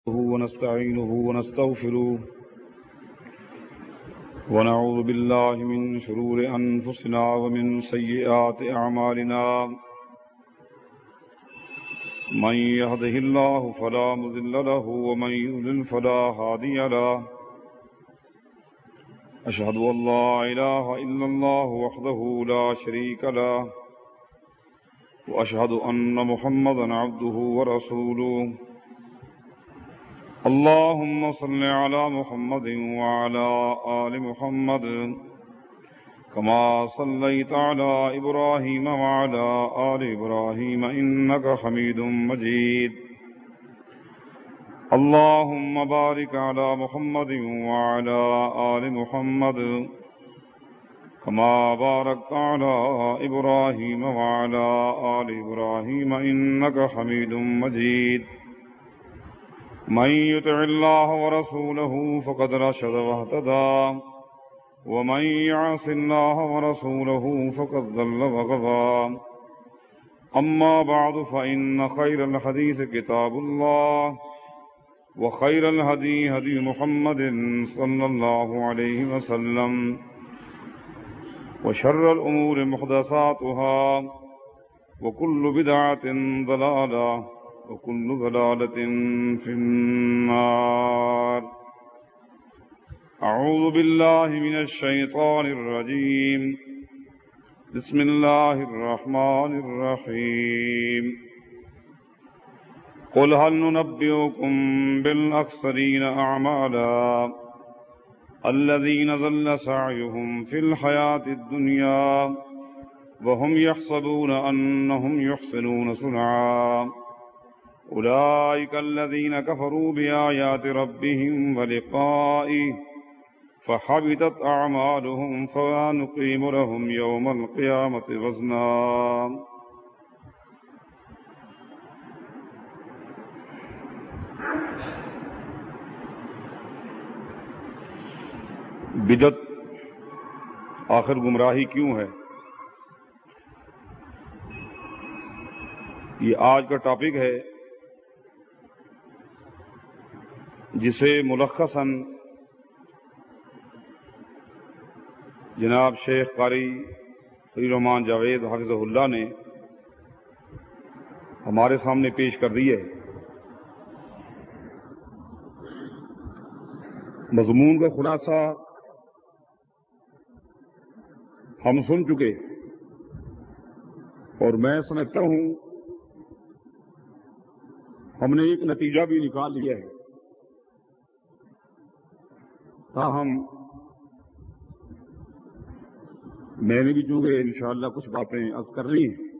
ونستعينه ونستغفره ونعوذ بالله من شرور أنفسنا ومن سيئات أعمالنا من يهده الله فلا مضل له ومن يضلل فلا هادي له أشهد أن لا إله إلا الله وحده لا شريك له وأشهد أن محمدا عبده ورسوله اللهم صل على محمد وعلى آل محمد كما صليت على إبراهيم وعلى آل إبراهيم إنك حميد مجيد اللهم بارك على محمد وعلى آل محمد كما باركت على إبراهيم وعلى آل إبراهيم إنك حميد مجيد من يطع الله ورسوله فقد رشد واهتدى ومن يعص الله ورسوله فقد ضل وغوى أما بعد فإن خير الحديث كتاب الله وخير الهدي هدي محمد صلى الله عليه وسلم وشر الأمور محدثاتها وكل بدعة ضلالة وكل ضلالة في النار أعوذ بالله من الشيطان الرجيم بسم الله الرحمن الرحيم قل هل ننبئكم بالأخسرين أعمالا الذين ضل سعيهم في الحياة الدنيا وهم يحسبون أنهم يحسنون صنعا أولئك الذين كفروا بآيات ربهم ولقائه فحبطت أعمالهم فلا نقيم لهم يوم القيامة وزنا بدعت آخر گمراہی کیوں ہے؟ یہ آج کا ٹاپک ہے جسے ملخصاً جناب شیخ قاری فضل الرحمان جاوید حافظہ اللہ نے ہمارے سامنے پیش کر دی ہے۔ مضمون کا خلاصہ ہم سن چکے اور میں سمجھتا ہوں ہم نے ایک نتیجہ بھی نکال لیا ہے، تاہم میں نے بھی چونکہ انشاءاللہ کچھ باتیں عرض کر لی ہیں،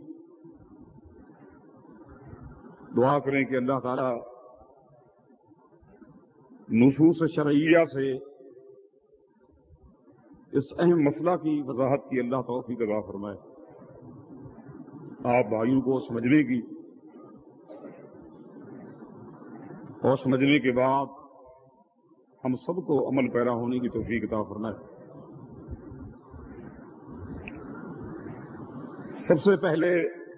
دعا کریں کہ اللہ تعالی نصوص شرعیہ سے اس اہم مسئلہ کی وضاحت کی اللہ توفیق عطا فرمائے، آپ بھائیوں کو سمجھنے کی اور سمجھنے کے بعد ہم سب کو عمل پیرا ہونے کی توفیق عطا فرمائے۔ سب سے پہلے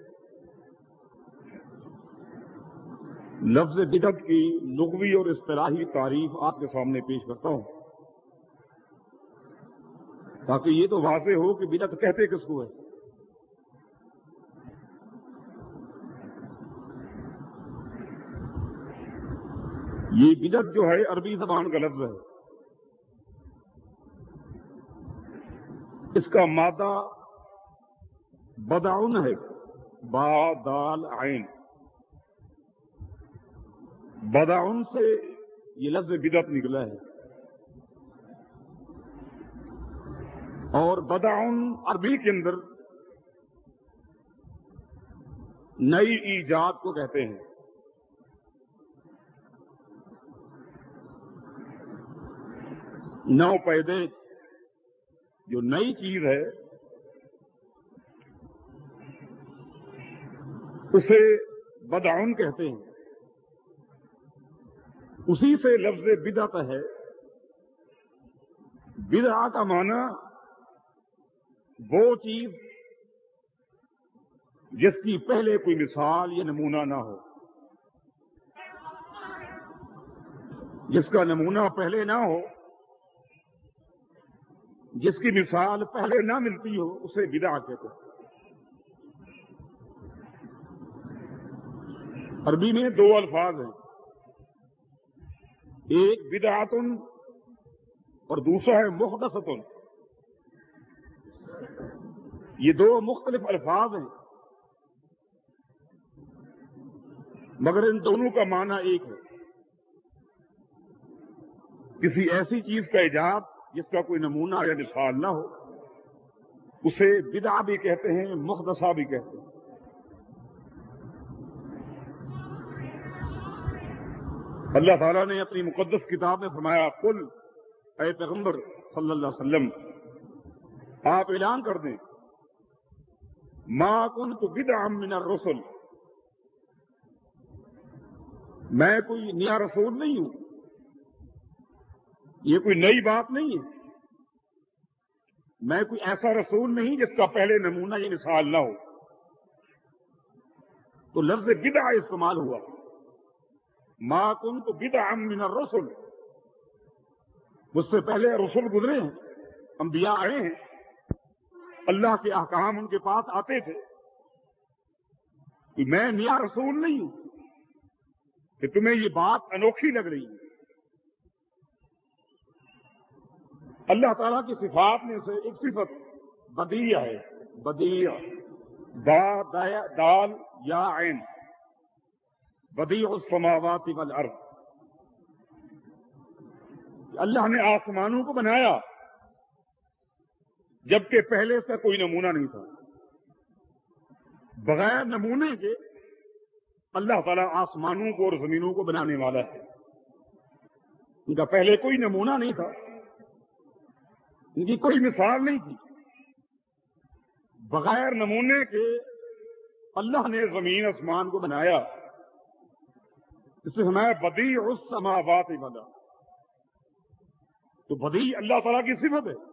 لفظ بدعت کی لغوی اور اصطلاحی تعریف آپ کے سامنے پیش کرتا ہوں تاکہ یہ تو واضح ہو کہ بدعت کہتے کس کو ہے۔ یہ بدعت جو ہے عربی زبان کا لفظ ہے، اس کا مادہ بدعن ہے، با دال عین، بدعن سے یہ لفظ بدعت نکلا ہے، اور بدعن عربی کے اندر نئی ایجاد کو کہتے ہیں۔ نو پیدے جو نئی چیز ہے اسے بدعن کہتے ہیں، اسی سے لفظ بدعت ہے۔ بدعہ کا معنی وہ چیز جس کی پہلے کوئی مثال یا نمونہ نہ ہو۔ جس کا نمونہ پہلے نہ ہو، جس کی مثال پہلے نہ ملتی ہو، اسے بدعہ کہتے ہیں۔ عربی میں دو الفاظ ہیں، ایک بدعۃ اور دوسرا ہے محدثۃ۔ یہ دو مختلف الفاظ ہیں، مگر ان دونوں کا معنی ایک ہے، کسی ایسی چیز کا ایجاد جس کا کوئی نمونہ یا مثال نہ ہو، اسے بدعہ بھی کہتے ہیں، محدثہ بھی کہتے ہیں۔ اللہ تعالیٰ نے اپنی مقدس کتاب میں فرمایا، قل، اے پیغمبر صلی اللہ علیہ وسلم، آپ اعلان کر دیں، ما کنت بدعا من الرسل، میں کوئی نیا رسول نہیں ہوں، یہ کوئی نئی بات نہیں ہے، میں کوئی ایسا رسول نہیں جس کا پہلے نمونہ یا مثال نہ ہو۔ تو لفظ بدعہ استعمال ہوا، ما کنت بدعا من الرسل، مجھ سے پہلے رسول گزرے ہیں، انبیاء آئے ہیں، اللہ کے احکام ان کے پاس آتے تھے، کہ میں نیا رسول نہیں ہوں کہ تمہیں یہ بات انوکھی لگ رہی ہے۔ اللہ تعالیٰ کی صفات میں سے ایک صفت بدیع ہے، بدیع، دال یا عین، بدیع السماوات والارض۔ اللہ نے آسمانوں کو بنایا جبکہ پہلے اس کا کوئی نمونہ نہیں تھا۔ بغیر نمونے کے اللہ تعالیٰ آسمانوں کو اور زمینوں کو بنانے والا ہے، ان کا پہلے کوئی نمونہ نہیں تھا، ان کی کوئی مثال نہیں تھی۔ بغیر نمونے کے اللہ نے زمین آسمان کو بنایا، اس سے ہمیں بدیع السماوات والارض، تو بدیع اللہ تعالیٰ کی صفت ہے۔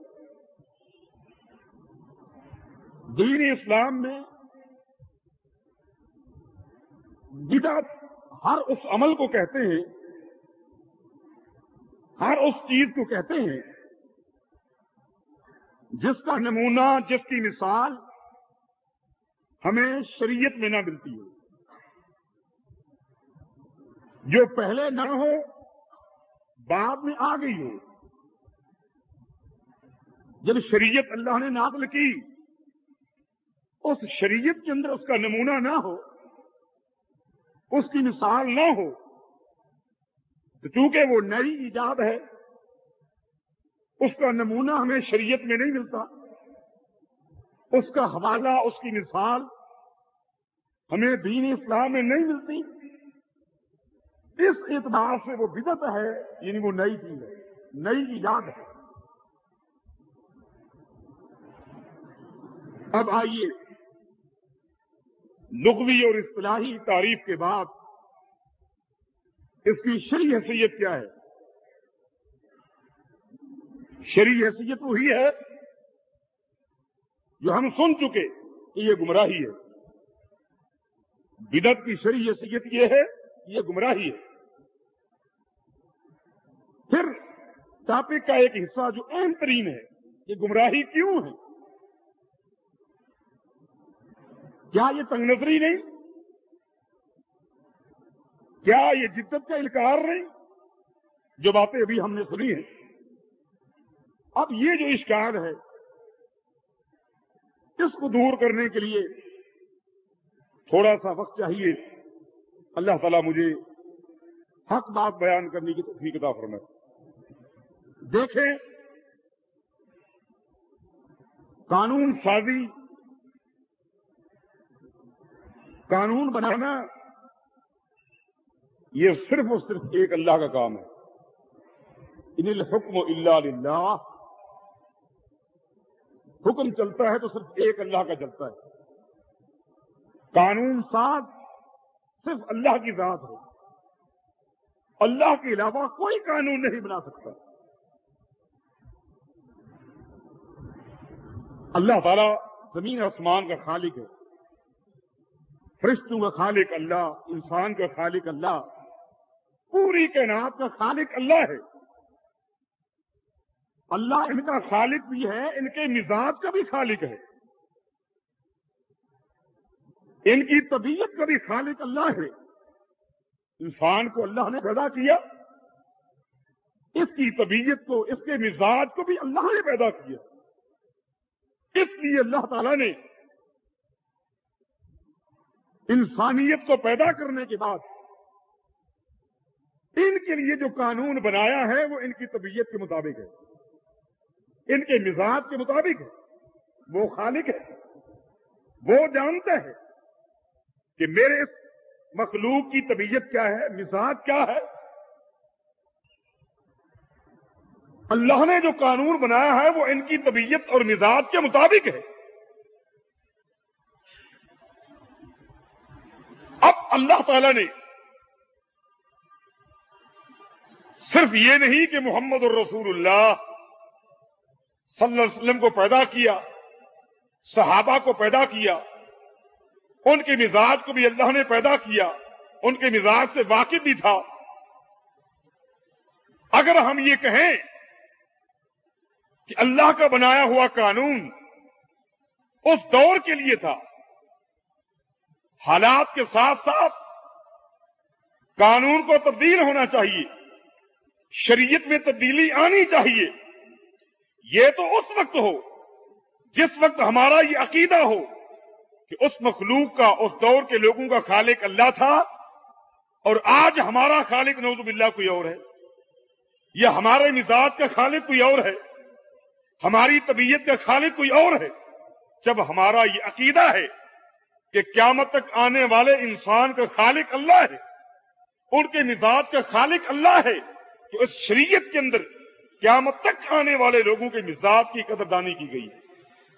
دین اسلام میں بدعت ہر اس عمل کو کہتے ہیں، ہر اس چیز کو کہتے ہیں جس کا نمونہ، جس کی مثال ہمیں شریعت میں نہ ملتی ہو، جو پہلے نہ ہو بعد میں آ گئی ہو۔ جب شریعت اللہ نے نازل کی، اس شریعت کے اندر اس کا نمونہ نہ ہو، اس کی مثال نہ ہو، تو چونکہ وہ نئی ایجاد ہے، اس کا نمونہ ہمیں شریعت میں نہیں ملتا، اس کا حوالہ، اس کی مثال ہمیں دین اسلام میں نہیں ملتی۔ اس اعتبار سے وہ بدعت ہے، یعنی وہ نئی چیز ہے، نئی ایجاد ہے۔ اب آئیے لغوی اور اصطلاحی تعریف کے بعد اس کی شرعی حیثیت کیا ہے؟ شرعی حیثیت وہی ہے جو ہم سن چکے کہ یہ گمراہی ہے۔ بدعت کی شرعی حیثیت یہ ہے کہ یہ گمراہی ہے۔ پھر ٹاپک کا ایک حصہ جو اہم ترین ہے، یہ گمراہی کیوں ہے؟ کیا یہ تنگ نظری نہیں؟ کیا یہ جدت کا انکار نہیں؟ جو باتیں ابھی ہم نے سنی ہیں۔ اب یہ جو اشکال ہے، اس کو دور کرنے کے لیے تھوڑا سا وقت چاہیے۔ اللہ تعالیٰ مجھے حق بات بیان کرنے کی توفیق عطا فرمائے۔ دیکھیں، قانون سازی، قانون بنانا، یہ صرف اور صرف ایک اللہ کا کام ہے۔ ان الحکم الا للہ، حکم چلتا ہے تو صرف ایک اللہ کا چلتا ہے۔ قانون ساز صرف اللہ کی ذات ہے، اللہ کے علاوہ کوئی قانون نہیں بنا سکتا۔ اللہ تعالیٰ زمین آسمان کا خالق ہے، فرشتوں کا خالق اللہ، انسان کا خالق اللہ، پوری کائنات کا خالق اللہ ہے. اللہ ان کا خالق بھی ہے، ان کے مزاج کا بھی خالق ہے، ان کی طبیعت کا بھی خالق اللہ ہے. انسان کو اللہ نے پیدا کیا، اس کی طبیعت کو، اس کے مزاج کو بھی اللہ نے پیدا کیا. اس لیے اللہ تعالیٰ نے انسانیت کو پیدا کرنے کے بعد ان کے لیے جو قانون بنایا ہے وہ ان کی طبیعت کے مطابق ہے، ان کے مزاج کے مطابق ہے. وہ خالق ہے، وہ جانتا ہے کہ میرے اس مخلوق کی طبیعت کیا ہے، مزاج کیا ہے. اللہ نے جو قانون بنایا ہے وہ ان کی طبیعت اور مزاج کے مطابق ہے. اب اللہ تعالی نے صرف یہ نہیں کہ محمد الرسول اللہ صلی اللہ علیہ وسلم کو پیدا کیا، صحابہ کو پیدا کیا، ان کے مزاج کو بھی اللہ نے پیدا کیا، ان کے مزاج سے واقف بھی تھا. اگر ہم یہ کہیں کہ اللہ کا بنایا ہوا قانون اس دور کے لیے تھا، حالات کے ساتھ ساتھ قانون کو تبدیل ہونا چاہیے، شریعت میں تبدیلی آنی چاہیے، یہ تو اس وقت ہو جس وقت ہمارا یہ عقیدہ ہو کہ اس مخلوق کا، اس دور کے لوگوں کا خالق اللہ تھا اور آج ہمارا خالق نعوذ باللہ کوئی اور ہے، یا ہمارے مزاج کا خالق کوئی اور ہے، ہماری طبیعت کا خالق کوئی اور ہے. جب ہمارا یہ عقیدہ ہے کہ قیامت تک آنے والے انسان کا خالق اللہ ہے، ان کے مزاج کا خالق اللہ ہے، تو اس شریعت کے اندر قیامت تک آنے والے لوگوں کے مزاج کی قدردانی کی گئی ہے.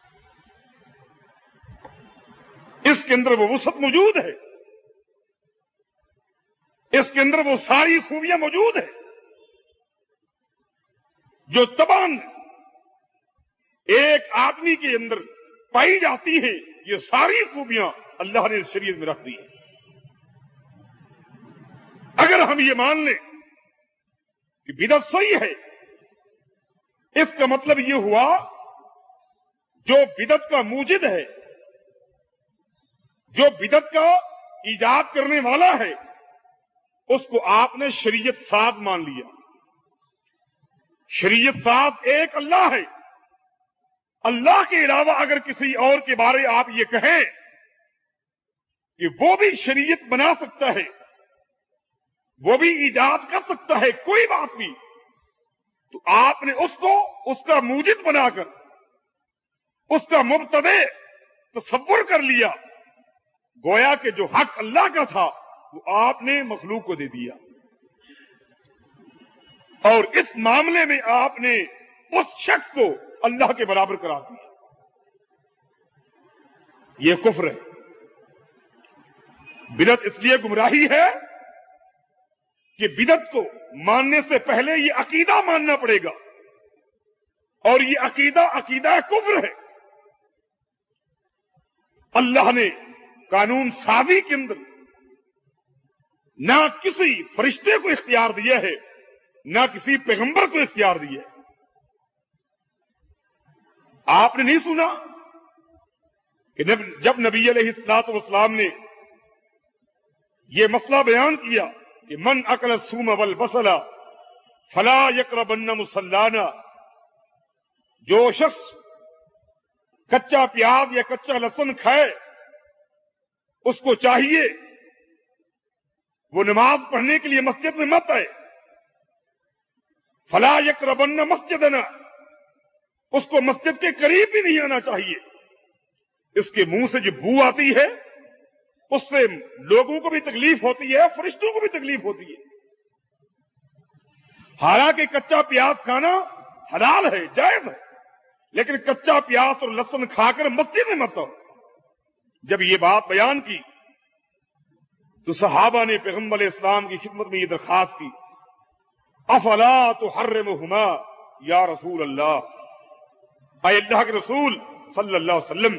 اس کے اندر وہ وسعت موجود ہے، اس کے اندر وہ ساری خوبیاں موجود ہیں جو طبعاً ایک آدمی کے اندر پائی جاتی ہیں. یہ ساری خوبیاں اللہ نے اس شریعت میں رکھ دی ہیں. اگر ہم یہ مان لیں کہ بدعت صحیح ہے، اس کا مطلب یہ ہوا جو بدعت کا موجد ہے، جو بدعت کا ایجاد کرنے والا ہے، اس کو آپ نے شریعت ساز مان لیا. شریعت ساز ایک اللہ ہے. اللہ کے علاوہ اگر کسی اور کے بارے آپ یہ کہیں کہ وہ بھی شریعت بنا سکتا ہے، وہ بھی ایجاد کر سکتا ہے کوئی بات بھی، تو آپ نے اس کو اس کا موجد بنا کر اس کا مبتدع تصور کر لیا. گویا کہ جو حق اللہ کا تھا وہ آپ نے مخلوق کو دے دیا، اور اس معاملے میں آپ نے اس شخص کو اللہ کے برابر قرار دیا. یہ کفر ہے. بدعت اس لیے گمراہی ہے کہ بدعت کو ماننے سے پہلے یہ عقیدہ ماننا پڑے گا، اور یہ عقیدہ کفر ہے. اللہ نے قانون سازی کے اندر نہ کسی فرشتے کو اختیار دیا ہے، نہ کسی پیغمبر کو اختیار دیا ہے. آپ نے نہیں سنا کہ جب نبی علیہ الصلوۃ والسلام نے یہ مسئلہ بیان کیا کہ من اکل الثوم والبصل فلا یقربن مصلانا، جو شخص کچا پیاز یا کچا لہسن کھائے اس کو چاہیے وہ نماز پڑھنے کے لیے مسجد میں مت آئے. فلا یقربن مسجدنا، اس کو مسجد کے قریب بھی نہیں آنا چاہیے. اس کے منہ سے جو بو آتی ہے اس سے لوگوں کو بھی تکلیف ہوتی ہے، فرشتوں کو بھی تکلیف ہوتی ہے. حالانکہ کچا پیاز کھانا حلال ہے، جائز ہے، لیکن کچا پیاز اور لہسن کھا کر مسجد میں مت آؤ. جب یہ بات بیان کی تو صحابہ نے پیغمبر علیہ السلام کی خدمت میں یہ درخواست کی، افلا تحرمہما یا رسول اللہ، اے اللہ کے رسول صلی اللہ علیہ وسلم،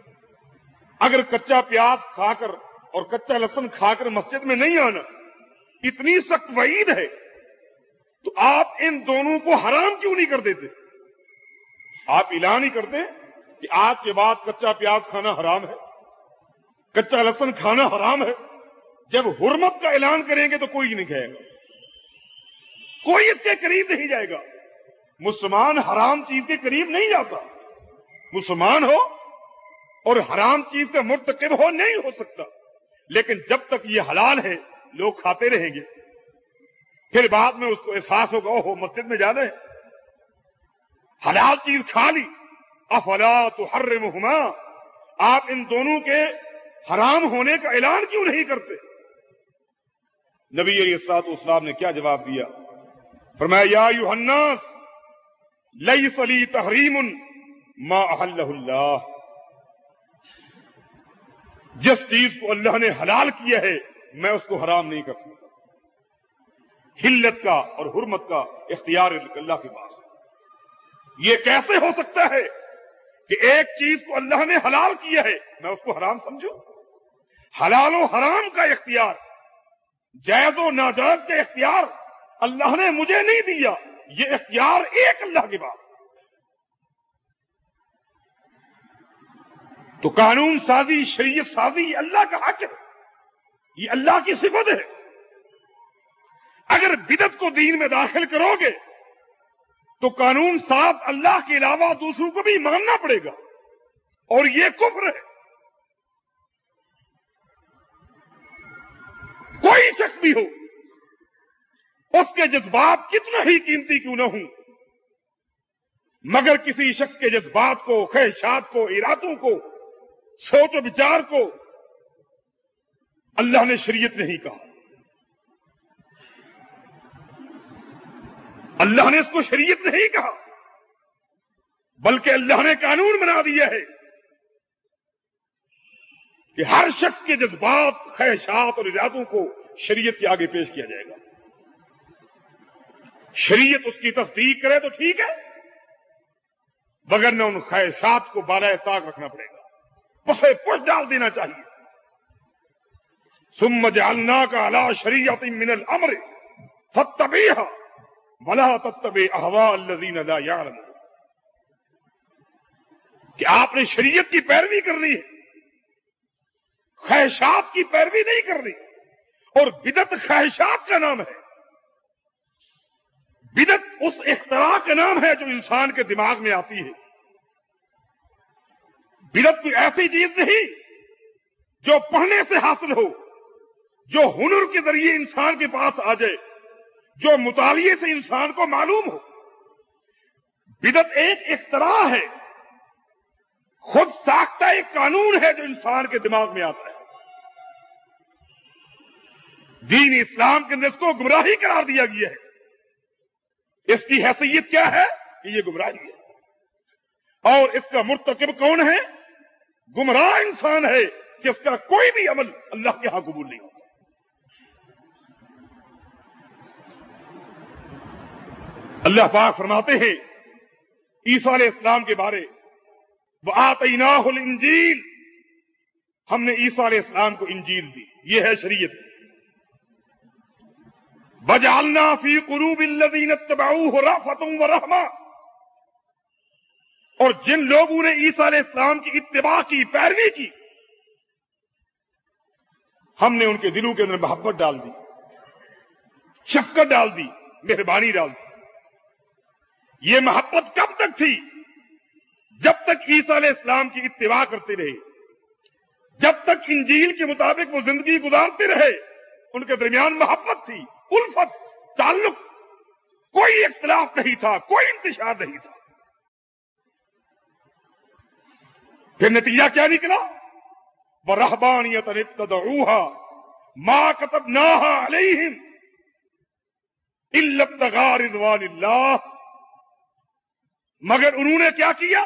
اگر کچا پیاز کھا کر اور کچا لہسن کھا کر مسجد میں نہیں آنا اتنی سخت وعید ہے، تو آپ ان دونوں کو حرام کیوں نہیں کر دیتے؟ آپ اعلان ہی کرتے کہ آج کے بعد کچا پیاز کھانا حرام ہے، کچا لہسن کھانا حرام ہے۔ جب حرمت کا اعلان کریں گے تو کوئی نہیں کہے گا، کوئی اس کے قریب نہیں جائے گا۔ مسلمان حرام چیز کے قریب نہیں جاتا، مسلمان ہو اور حرام چیز سے مرتکب ہو نہیں ہو سکتا، لیکن جب تک یہ حلال ہے لوگ کھاتے رہیں گے، پھر بعد میں اس کو احساس ہوگا اوہ مسجد میں جانا ہے، حلال چیز کھا لی۔ افلا تحرمہما، آپ ان دونوں کے حرام ہونے کا اعلان کیوں نہیں کرتے؟ نبی علیہ الصلوۃ والسلام نے کیا جواب دیا؟ فرمایا یا ایھا الناس لیس لی تحریم ما احلہ اللہ، جس چیز کو اللہ نے حلال کیا ہے میں اس کو حرام نہیں کر سکتا۔ حلت کا اور حرمت کا اختیار اللہ کے پاس ہے۔ یہ کیسے ہو سکتا ہے کہ ایک چیز کو اللہ نے حلال کیا ہے میں اس کو حرام سمجھوں؟ حلال و حرام کا اختیار، جائز و ناجائز کا اختیار اللہ نے مجھے نہیں دیا، یہ اختیار ایک اللہ کے پاس ہے۔ تو قانون سازی، شریعت سازی یہ اللہ کا حق ہے، یہ اللہ کی صفت ہے۔ اگر بدعت کو دین میں داخل کرو گے تو قانون ساز اللہ کے علاوہ دوسروں کو بھی ماننا پڑے گا، اور یہ کفر ہے۔ کوئی شخص بھی ہو، اس کے جذبات کتنا ہی قیمتی کیوں نہ ہوں، مگر کسی شخص کے جذبات کو، خواہشات کو، ارادوں کو، سوچ و بچار کو اللہ نے شریعت نہیں کہا، اللہ نے اس کو شریعت نہیں کہا، بلکہ اللہ نے قانون بنا دیا ہے کہ ہر شخص کے جذبات، خواہشات اور ارادوں کو شریعت کے آگے پیش کیا جائے گا۔ شریعت اس کی تصدیق کرے تو ٹھیک ہے، وگرنہ ان خواہشات کو بالائے طاق رکھنا پڑے گا، پسے پش ڈال دینا چاہیے۔ ثم جعلناک علی شریعۃ من الامر فاتبعها ولا تتبع اهواء الذین لا یعلمون، کہ آپ نے شریعت کی پیروی کرنی ہے، خواہشات کی پیروی نہیں کرنی۔ اور بدعت خواہشات کا نام ہے، بدعت اس اختراع کا نام ہے جو انسان کے دماغ میں آتی ہے۔ بدعت کوئی ایسی چیز نہیں جو پڑھنے سے حاصل ہو، جو ہنر کے ذریعے انسان کے پاس آ جائے، جو مطالعے سے انسان کو معلوم ہو۔ بدعت ایک اختراع ہے، خود ساختہ ایک قانون ہے جو انسان کے دماغ میں آتا ہے۔ دین اسلام کے اندر اس کو گمراہی قرار دیا گیا ہے۔ اس کی حیثیت کیا ہے کہ یہ گمراہی ہے، اور اس کا مرتکب کون ہے؟ گمراہ انسان ہے جس کا کوئی بھی عمل اللہ کے ہاں قبول نہیں ہوتا۔ اللہ پاک فرماتے ہیں عیسیٰ علیہ السلام کے بارے، وَآتَيْنَاهُ الْإِنْجِيلَ، ہم نے عیسیٰ علیہ السلام کو انجیل دی، یہ ہے شریعت۔ وَجَعَلْنَا فِي قُلُوبِ الَّذِينَ اتَّبَعُوهُ رَأْفَةً وَرَحْمَةً، اور جن لوگوں نے عیسیٰ علیہ السلام کی اتباع کی، پیروی کی، ہم نے ان کے دلوں کے اندر محبت ڈال دی، شفقت ڈال دی، مہربانی ڈال دی۔ یہ محبت کب تک تھی؟ جب تک عیسیٰ علیہ السلام کی اتباع کرتے رہے، جب تک انجیل کے مطابق وہ زندگی گزارتے رہے، ان کے درمیان محبت تھی، الفت، تعلق، کوئی اختلاف نہیں تھا، کوئی انتشار نہیں تھا۔ پھر نتیجہ کیا نکلا؟ وَرَهْبَانِيَةً ابْتَدَعُوهَا مَا كَتَبْنَاهَا عَلَيْهِمْ إِلَّا ابْتِغَاءَ رِضْوَانِ اللَّهِ، مگر انہوں نے کیا کیا؟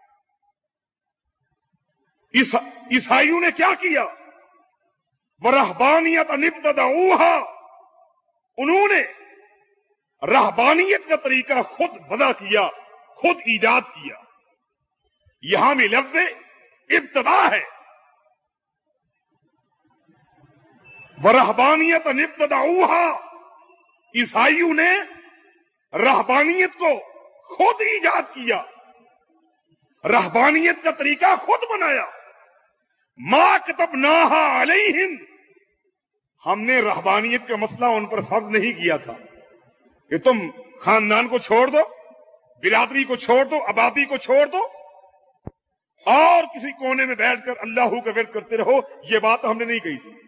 عیسائیوں نے کیا کیا؟ وَرَهْبَانِيَةً ابْتَدَعُوهَا، انہوں نے رہبانیت کا طریقہ خود وضع کیا، خود ایجاد کیا۔ یہاں بھی لفظ ابتدا ہے۔ वरहबानियत निब्तदाऊहा, ईसाइयों ने रहबानियत को खुद ईजाद किया, रहबानियत का तरीका खुद बनाया। मा कतबनाहा अलैहिम, हमने रहबानियत का मसला उन पर फर्ज नहीं किया था कि तुम खानदान को छोड़ दो, बिरादरी को छोड़ दो, आबादी को छोड़ दो और किसी कोने में बैठकर अल्लाह का विर्द करते रहो। ये बात हमने नहीं कही थी,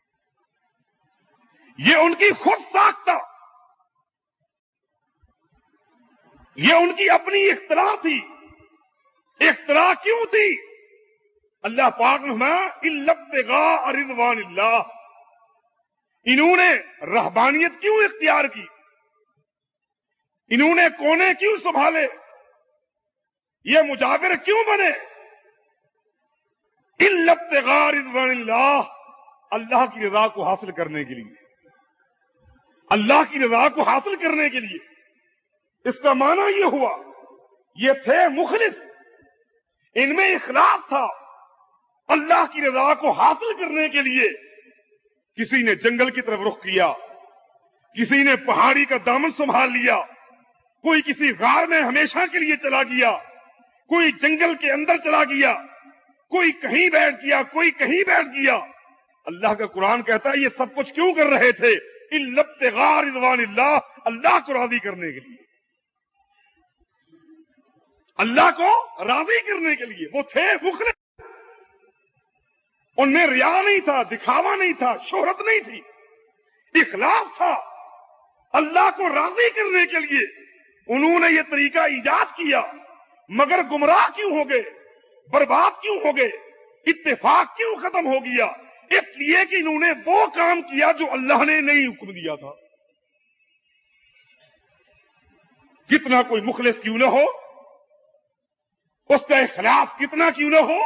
ये उनकी खुद साख्ता, ये उनकी अपनी इख्तरा थी। इख्तरा क्यों थी? अल्लाह पाक ने फरमाया इल्लब्तिगा रिज़वानिल्लाह, इन्होंने रहबानियत क्यों इख्तियार की, इन्होंने कोने क्यों संभाले, ये मुजाविर क्यों बने? इल्लब्तिगा रिज़वानिल्लाह, अल्लाह की रजा को हासिल करने के लिए, अल्लाह की रजा को हासिल करने के लिए। इसका माना यह हुआ, ये थे मुखलिस, इनमें इखलास था। अल्लाह की रजा को हासिल करने के लिए किसी ने जंगल की तरफ रुख किया, किसी ने पहाड़ी का दामन संभाल लिया, कोई किसी गार में हमेशा के लिए चला गया, कोई जंगल के अंदर चला गया, कोई कहीं बैठ गया, कोई कहीं बैठ गया। अल्लाह का कुरान कहता है ये सब कुछ क्यों कर रहे थे? इल्लब्तिगा रिज़वानिल्लाह, अल्लाह को राजी करने के लिए, अल्लाह को राजी करने के लिए। वो थे मुखलिस, उनमें रिया नहीं था, दिखावा नहीं था, शोहरत नहीं थी, इखलास था। अल्लाह को राजी करने के लिए उन्होंने ये तरीका ईजाद किया, मगर गुमराह क्यों हो गए, बर्बाद क्यों हो गए, इत्तेफाक क्यों खत्म हो गया? इसलिए कि इन्होंने वो काम किया जो अल्लाह ने नहीं हुक्म दिया था। कितना कोई मुखलिस क्यों न हो, उसका इखलास कितना क्यों न हो,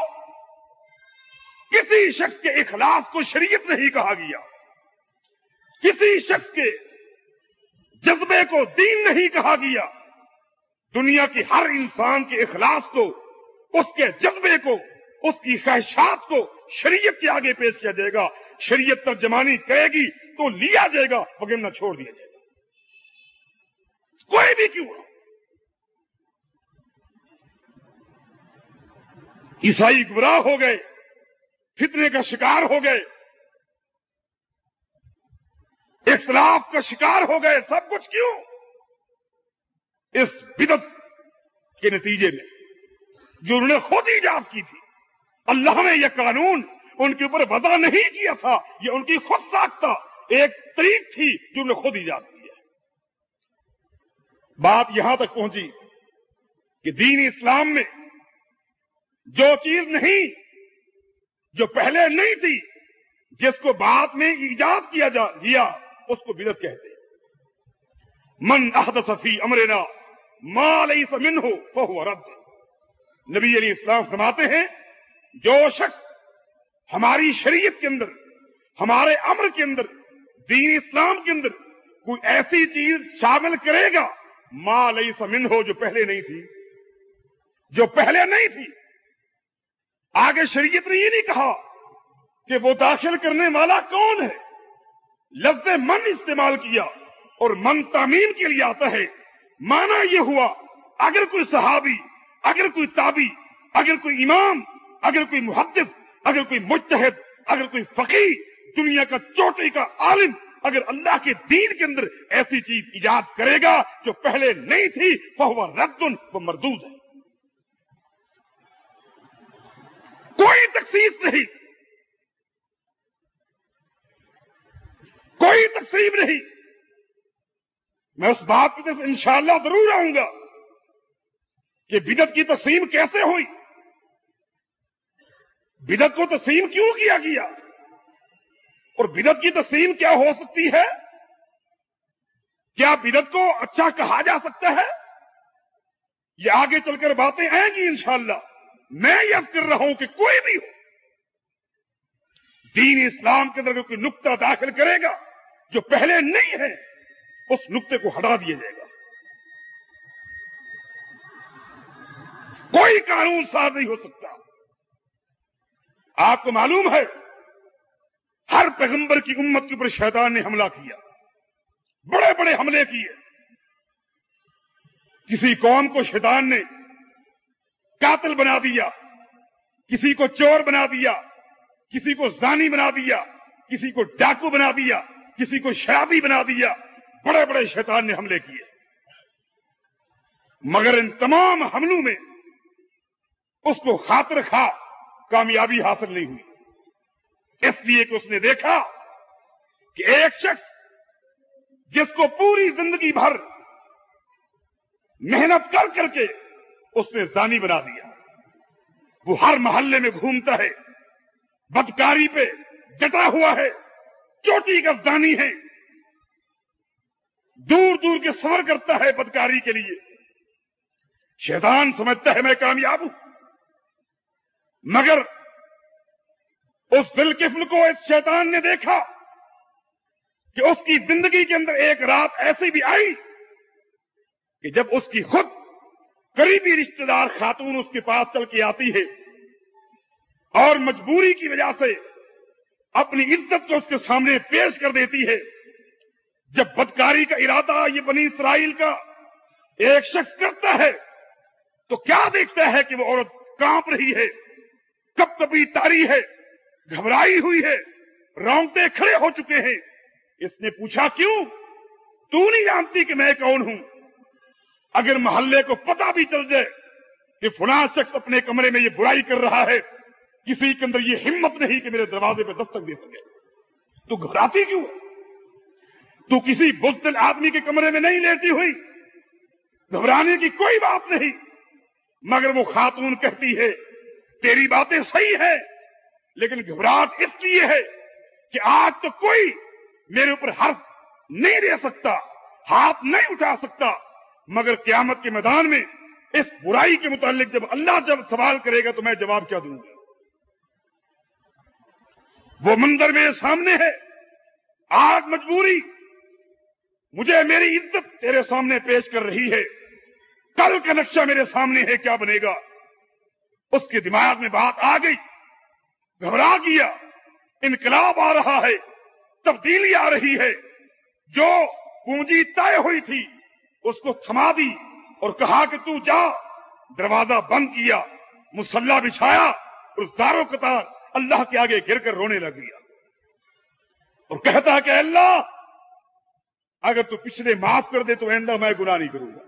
किसी शख्स के इखलास को शरीयत नहीं कहा गया, किसी शख्स के जज्बे को दीन नहीं कहा गया। दुनिया की हर इंसान के इखलास को, उसके जज्बे को, उसकी ख्वाहिशात को शरीयत के आगे पेश किया जाएगा। शरीयत तर्जमानी करेगी तो लिया जाएगा, वगरना छोड़ दिया जाएगा, कोई भी क्यों हो। ईसाई गुमराह हो गए, फितने का शिकार हो गए, इख्तिलाफ का शिकार हो गए, सब कुछ क्यों? इस बिदअत के नतीजे में जो उन्होंने खुद ईजाद की थी। अल्लाह ने यह कानून उनके ऊपर वज़ा नहीं किया था, यह उनकी खुद साख्ता एक तरीक थी जो उन्होंने खुद ईजाद की है। बात यहां तक पहुंची कि दीन इस्लाम में जो चीज नहीं, जो पहले नहीं थी, जिसको बाद में ईजाद किया गया, उसको बिदअत कहते हैं। मन अहदस फी अमरिना मा लैसा मिन्हु फहुव रद्द। नबी अलैहिस्सलाम फरमाते हैं, जो शख्स हमारी शरीयत के अंदर, हमारे अमर के अंदर, दीन इस्लाम के अंदर कोई ऐसी चीज शामिल करेगा मा लैसा मिन्हु, जो पहले नहीं थी, जो पहले नहीं थी। आगे शरीयत ने ये नहीं कहा कि वो दाखिल करने वाला कौन है, लफ्ज़ मन इस्तेमाल किया, और मन तामीम के लिए आता है। माना यह हुआ, अगर कोई सहाबी, अगर कोई ताबी, अगर कोई इमाम, अगर कोई मुहद्दिस, अगर कोई मुज्तहिद, अगर कोई फकीह, दुनिया का चोटी का आलिम, अगर अल्लाह के दीन के अंदर ऐसी चीज इजाद करेगा जो पहले नहीं थी, फहुव रद्दुन, वो मरदूद है। कोई तखसीस नहीं, कोई तकसीम नहीं। मैं उस बात की तरफ इंशाअल्लाह जरूर आऊंगा कि बिदअत की तकसीम कैसे हुई, बिदअत को तकसीम क्यों किया गया, और बिदअत की तकसीम क्या हो सकती है। क्या बिदअत को अच्छा कहा जा सकता है? ये आगे चलकर बातें आएंगी इंशाअल्लाह। मैं यह कर रहा हूं कि कोई भी हो, दीन इस्लाम के अंदर कोई नुक्ता दाखिल करेगा जो पहले नहीं है, उस नुक्ते को हटा दिया जाएगा। कोई कानून साज नहीं हो सकता। आपको मालूम है, हर ہر پیغمبر کی امت کے اوپر شیطان نے حملہ کیا، بڑے بڑے حملے کیے۔ کسی قوم کو شیطان نے قاتل بنا دیا، کسی کو چور بنا دیا، کسی کو زانی بنا دیا، کسی کو ڈاکو بنا دیا، کسی کو شرابی بنا دیا، بڑے بڑے شیطان نے حملے کیے۔ مگر ان تمام حملوں میں اس کو خاطر خواہ کامیابی حاصل نہیں ہوئی، اس لیے کہ اس نے دیکھا کہ ایک شخص جس کو پوری زندگی بھر محنت کر کر کے اس نے زانی بنا دیا، وہ ہر محلے میں گھومتا ہے، بدکاری پہ ڈٹا ہوا ہے، چوٹی کا زانی ہے، دور دور کے سفر کرتا ہے بدکاری کے لیے۔ شیطان سمجھتا ہے میں کامیاب ہوں، مگر اس ذوالکفل کو اس شیطان نے دیکھا کہ اس کی زندگی کے اندر ایک رات ایسی بھی آئی کہ جب اس کی خود قریبی رشتہ دار خاتون اس کے پاس چل کے آتی ہے اور مجبوری کی وجہ سے اپنی عزت کو اس کے سامنے پیش کر دیتی ہے۔ جب بدکاری کا ارادہ یہ بنی اسرائیل کا ایک شخص کرتا ہے تو کیا دیکھتا ہے کہ وہ عورت کانپ رہی ہے، کب کبھی تاری ہے، گھبرائی ہوئی ہے، رونگٹے کھڑے ہو چکے ہیں۔ اس نے پوچھا کیوں؟ تو نہیں جانتی کہ میں کون ہوں؟ اگر محلے کو پتہ بھی چل جائے کہ فلاں شخص اپنے کمرے میں یہ برائی کر رہا ہے، کسی کے اندر یہ ہمت نہیں کہ میرے دروازے پہ دستک دے سکے، تو گھبراتی کیوں ہے؟ تو کسی بزدل آدمی کے کمرے میں نہیں لیٹی ہوئی، گھبرانے کی کوئی بات نہیں۔ مگر وہ خاتون کہتی ہے تیری باتیں صحیح ہے، لیکن گھبراہٹ اس لیے ہے کہ آج تو کوئی میرے اوپر حرف نہیں دے سکتا، ہاتھ نہیں اٹھا سکتا، مگر قیامت کے میدان میں اس برائی کے متعلق جب اللہ جب سوال کرے گا تو میں جواب کیا دوں گا؟ وہ منظر میرے سامنے ہے، آج مجبوری مجھے میری عزت تیرے سامنے پیش کر رہی ہے، کل کا نقشہ میرے سامنے ہے، کیا بنے گا؟ اس کے دماغ میں بات آ گئی، گھبرا گیا، انقلاب آ رہا ہے، تبدیلی آ رہی ہے۔ جو پونجی طے ہوئی تھی اس کو تھما دی اور کہا کہ تو جا، دروازہ بند کیا، مصلی بچھایا اور زاروں قطار اللہ کے آگے گر کر رونے لگ گیا اور کہتا کہ اللہ اگر تو پچھلے معاف کر دے تو آئندہ میں گناہ نہیں کروں گا۔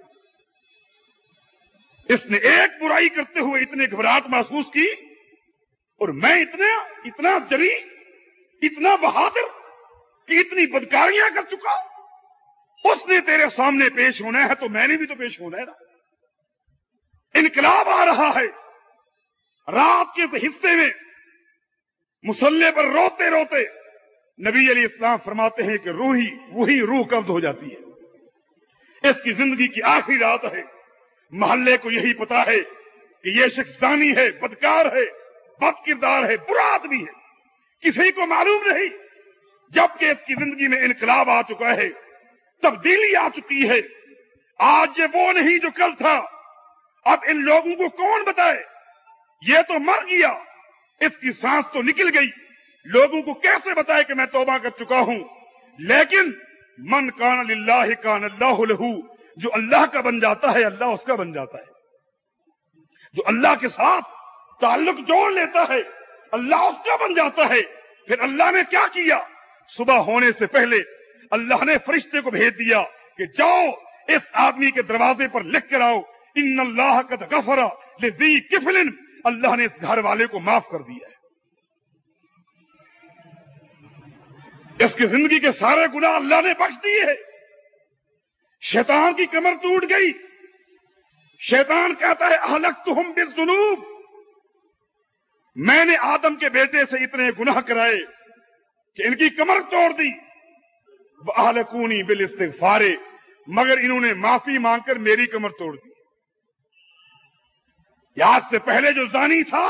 اس نے ایک برائی کرتے ہوئے اتنے گھبراہٹ محسوس کی، اور میں اتنا جری، اتنا بہادر کہ اتنی بدکاریاں کر چکا، اس نے تیرے سامنے پیش ہونا ہے تو میں نے بھی تو پیش ہونا ہے نا۔ انقلاب آ رہا ہے۔ رات کے حصے میں مصلی پر روتے روتے نبی علیہ السلام فرماتے ہیں کہ وہی روح قبض ہو جاتی ہے۔ اس کی زندگی کی آخری رات ہے، محلے کو یہی پتا ہے کہ یہ شخص زانی ہے، بدکار ہے، بد کردار ہے، برا آدمی ہے، کسی کو معلوم نہیں، جبکہ اس کی زندگی میں انقلاب آ چکا ہے، تبدیلی آ چکی ہے۔ آج یہ وہ نہیں جو کل تھا۔ اب ان لوگوں کو کون بتائے؟ یہ تو مر گیا، اس کی سانس تو نکل گئی، لوگوں کو کیسے بتائے کہ میں توبہ کر چکا ہوں؟ لیکن من کان للہ کان اللہ لہ، جو اللہ کا بن جاتا ہے اللہ اس کا بن جاتا ہے، جو اللہ کے ساتھ تعلق جوڑ لیتا ہے اللہ اس کا بن جاتا ہے۔ پھر اللہ نے کیا کیا؟ صبح ہونے سے پہلے اللہ نے فرشتے کو بھیج دیا کہ جاؤ اس آدمی کے دروازے پر لکھ کر آؤ ان اللہ قد غفر لذی کفل، اللہ نے اس گھر والے کو معاف کر دیا ہے، اس کی زندگی کے سارے گناہ اللہ نے بخش دیے ہیں۔ شیطان کی کمر ٹوٹ گئی۔ شیطان کہتا ہے اہلکتہم بالذنوب، میں نے آدم کے بیٹے سے اتنے گناہ کرائے کہ ان کی کمر توڑ دی، وَأَهْلَكُونِي بِالْإِسْتِغْفَارِ، مگر انہوں نے معافی مانگ کر میری کمر توڑ دی۔ آج سے پہلے جو زانی تھا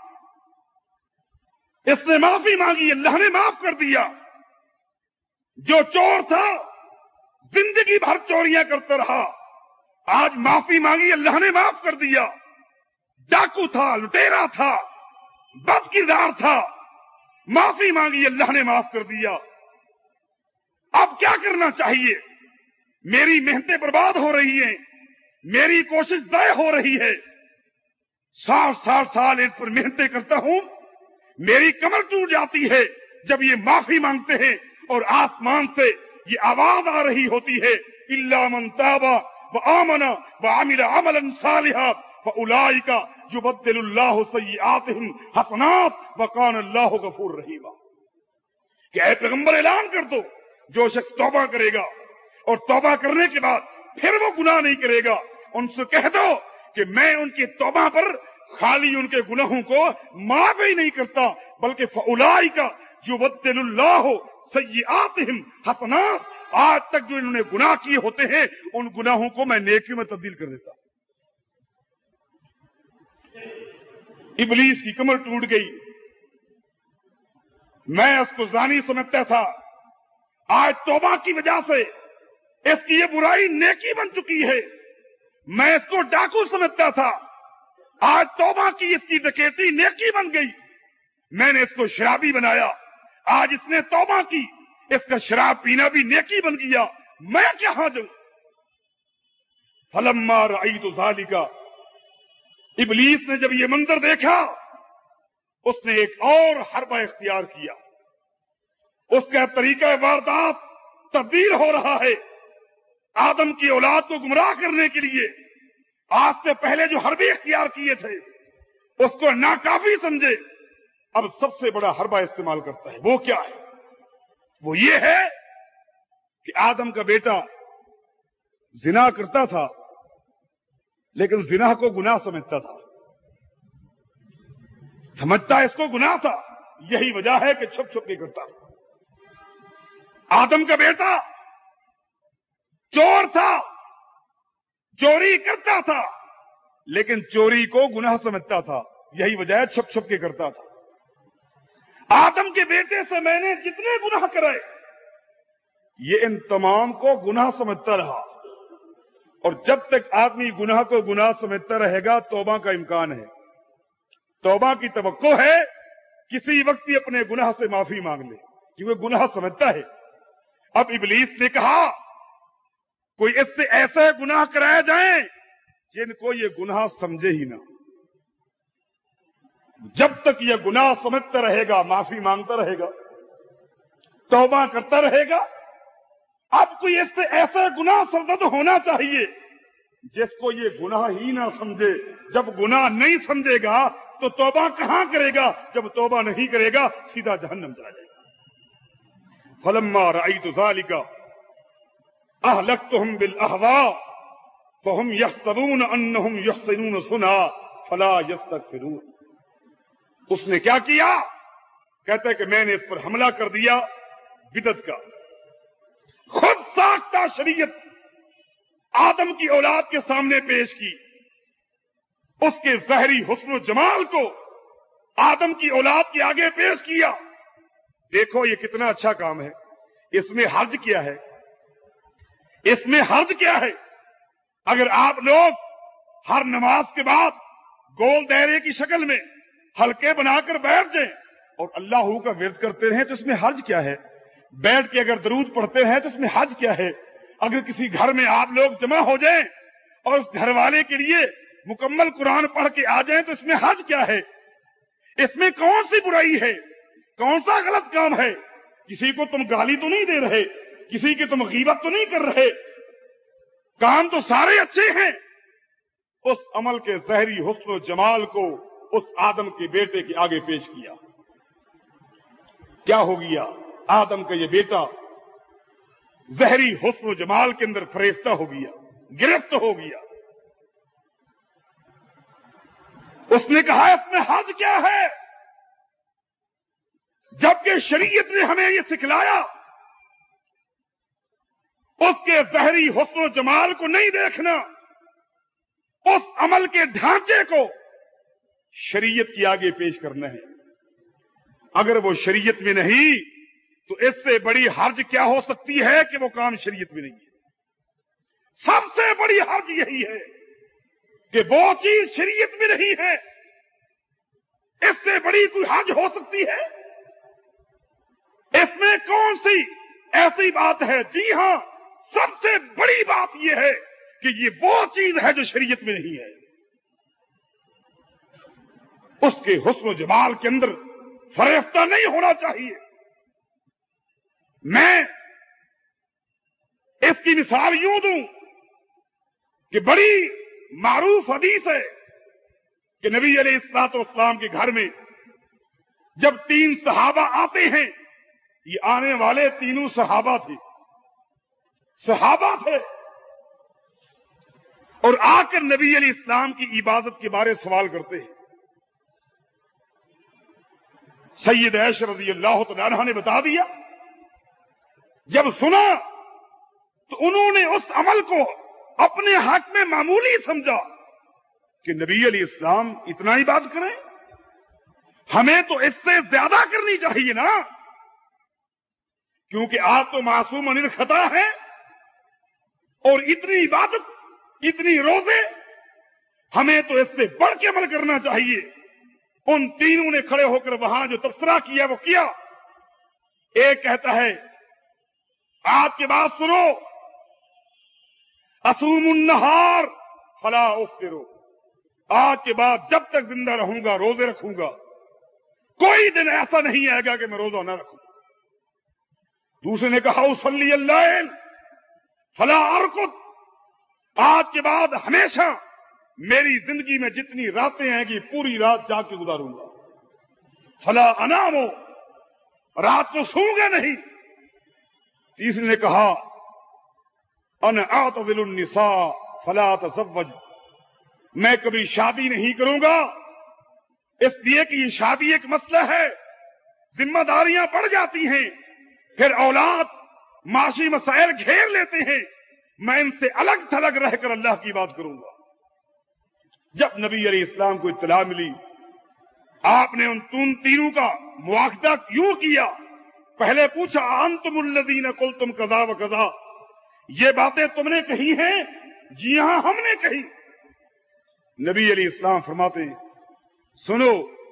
اس نے معافی مانگی، اللہ نے معاف کر دیا۔ جو چور تھا زندگی بھر چوریاں کرتا رہا، آج معافی مانگی، اللہ نے معاف کر دیا۔ ڈاکو تھا، لٹیرا تھا، بد کردار تھا، معافی مانگی، اللہ نے معاف کر دیا. اب کیا کرنا چاہیے؟ میری محنتیں برباد ہو رہی ہیں، میری کوشش ضائع ہو رہی ہے، 60 سال ان پر محنتیں کرتا ہوں، میری کمر ٹوٹ جاتی ہے جب یہ معافی مانگتے ہیں اور آسمان سے یہ آواز آ رہی ہوتی ہے الا من تاب وآمن وعمل عملا صالحا فاولئک یبدل اللہ سیئاتہم حسنات وکان اللہ غفور رحیما. کہ اے پیغمبر اعلان کر دو، جو شخص توبہ کرے گا اور توبہ کرنے کے بعد پھر وہ گناہ نہیں کرے گا، ان سے کہہ دو کہ میں ان کی توبہ پر خالی ان کے گناہوں کو معاف ہی نہیں کرتا، بلکہ فاولئک یبدل اللہ سیئاتہم حسنات، آج تک جو انہوں نے گناہ کیے ہوتے ہیں ان گناہوں کو میں نیکیوں میں تبدیل کر دیتا. ابلیس کی کمر ٹوٹ گئی، میں اس کو زانی سمجھتا تھا، آج توبہ کی وجہ سے اس کی یہ برائی نیکی بن چکی ہے. میں اس کو ڈاکو سمجھتا تھا، آج توبہ کی اس کی ڈکیتی نیکی بن گئی. میں نے اس کو شرابی بنایا، آج اس نے توبہ کی، اس کا شراب پینا بھی نیکی بن گیا. میں کہاں جاؤں؟ فلما رأیت ذالک، ابلیس نے جب یہ منظر دیکھا اس نے ایک اور حربہ اختیار کیا. اس کا طریقہ واردات تبدیل ہو رہا ہے. آدم کی اولاد کو گمراہ کرنے کے لیے آج سے پہلے جو حربے اختیار کیے تھے اس کو ناکافی سمجھے، اب سب سے بڑا حربہ استعمال کرتا ہے. وہ کیا ہے؟ وہ یہ ہے کہ آدم کا بیٹا زنا کرتا تھا لیکن زنا کو گناہ سمجھتا تھا، سمجھتا اس کو گناہ تھا، یہی وجہ ہے کہ چھپ چھپ کے کرتا تھا. آدم کا بیٹا چور تھا، چوری کرتا تھا لیکن چوری کو گناہ سمجھتا تھا، یہی وجہ ہے چھپ چھپ کے کرتا تھا. آدم کے بیٹے سے میں نے جتنے گناہ کرائے یہ ان تمام کو گناہ سمجھتا رہا، اور جب تک آدمی گناہ کو گناہ سمجھتا رہے گا توبہ کا امکان ہے، توبہ کی توقع ہے، کسی وقت بھی اپنے گناہ سے معافی مانگ لے کیونکہ گناہ سمجھتا ہے. اب ابلیس نے کہا کوئی اس سے ایسے گناہ کرائے جائیں جن کو یہ گناہ سمجھے ہی نہ. جب تک یہ گناہ سمجھتا رہے گا، معافی مانگتا رہے گا، توبہ کرتا رہے گا. اب کوئی اس سے ایسا گناہ سرزد ہونا چاہیے جس کو یہ گناہ ہی نہ سمجھے. جب گناہ نہیں سمجھے گا تو توبہ کہاں کرے گا؟ جب توبہ نہیں کرے گا سیدھا جہنم چلا جائے گا. فلما رأیت ذالک اہلکتہم بالاہواء فہم یحسبون انہم یحسنون صنعا فلا یستغفرون. اس نے کیا کیا؟ کہتا ہے کہ میں نے اس پر حملہ کر دیا بدعت کا. خود ساختہ شریعت آدم کی اولاد کے سامنے پیش کی، اس کے ظاہری حسن و جمال کو آدم کی اولاد کے آگے پیش کیا. دیکھو یہ کتنا اچھا کام ہے، اس میں حرج کیا ہے؟ اس میں حرج کیا ہے؟ اگر آپ لوگ ہر نماز کے بعد گول دائرے کی شکل میں حلقے بنا کر بیٹھ جائیں اور اللہ کا ورد کرتے رہیں تو اس میں حرج کیا ہے؟ بیٹھ کے اگر درود پڑھتے ہیں تو اس میں حرج کیا ہے؟ اگر کسی گھر میں آپ لوگ جمع ہو جائیں اور اس گھر والے کے لیے مکمل قرآن پڑھ کے آ جائیں تو اس میں حرج کیا ہے؟ اس میں کون سی برائی ہے؟ کون سا غلط کام ہے؟ کسی کو تم گالی تو نہیں دے رہے، کسی کی تم غیبت تو نہیں کر رہے، کام تو سارے اچھے ہیں. اس عمل کے ظاہری حسن و جمال کو اس آدم کے بیٹے کے آگے پیش کیا. کیا ہو گیا؟ آدم کا یہ بیٹا ظاہری حسن و جمال کے اندر فریفتہ ہو گیا، گرفت ہو گیا. اس نے کہا اس میں حرج کیا ہے؟ جبکہ شریعت نے ہمیں یہ سکھلایا اس کے ظاہری حسن و جمال کو نہیں دیکھنا، اس عمل کے ڈھانچے کو شریعت کے آگے پیش کرنا ہے. اگر وہ شریعت میں نہیں تو اس سے بڑی حرج کیا ہو سکتی ہے کہ وہ کام شریعت میں نہیں ہے. سب سے بڑی حرج یہی ہے کہ وہ چیز شریعت میں نہیں ہے. اس سے بڑی کوئی حرج ہو سکتی ہے؟ اس میں کون سی ایسی بات ہے؟ جی ہاں، سب سے بڑی بات یہ ہے کہ یہ وہ چیز ہے جو شریعت میں نہیں ہے. اس کے حسن و جمال کے اندر فریفتہ نہیں ہونا چاہیے. میں اس کی مثال یوں دوں کہ بڑی معروف حدیث ہے کہ نبی علیہ الصلوۃ والسلام کے گھر میں جب 3 صحابہ آتے ہیں، یہ آنے والے تینوں صحابہ تھے اور آ کر نبی علیہ السلام کی عبادت کے بارے سوال کرتے ہیں. سید عائشہ رضی اللہ تعالی عنہا نے بتا دیا. جب سنا تو انہوں نے اس عمل کو اپنے حق میں معمولی سمجھا کہ نبی علیہ السلام اتنا ہی بات کریں، ہمیں تو اس سے زیادہ کرنی چاہیے نا، کیونکہ آپ تو معصوم عن الخطا ہیں، اور اتنی عبادت، اتنی روزے، ہمیں تو اس سے بڑھ کے عمل کرنا چاہیے. ان تینوں نے کھڑے ہو کر وہاں جو تبصرہ کیا وہ کیا. ایک کہتا ہے آج کے بعد سنو، اصوم النہار فلا افطر، آج کے بعد جب تک زندہ رہوں گا روزے رکھوں گا، کوئی دن ایسا نہیں آئے گا کہ میں روزہ نہ رکھوں. دوسرے نے کہا اصلی اللیل فلا ارقد، آج کے بعد ہمیشہ میری زندگی میں جتنی راتیں آئیں گی پوری رات جاگ کے گزاروں گا. فلا انام، رات کو سوں گا نہیں. تیسرے نے کہا انا اعتزل النساء فلا اتزوج، میں کبھی شادی نہیں کروں گا، اس لیے کہ یہ شادی ایک مسئلہ ہے، ذمہ داریاں بڑھ جاتی ہیں، پھر اولاد معاشی مسائل گھیر لیتے ہیں، میں ان سے الگ تھلگ رہ کر اللہ کی بات کروں گا. جب نبی علیہ السلام کو اطلاع ملی، آپ نے ان تینوں کا مواخذہ کیوں کیا؟ پہلے پوچھا انتم الذین قلتم کذا و کذا، یہ باتیں تم نے کہی ہیں؟ جی ہاں ہم نے کہی. نبی علیہ السلام فرماتے ہیں سنو،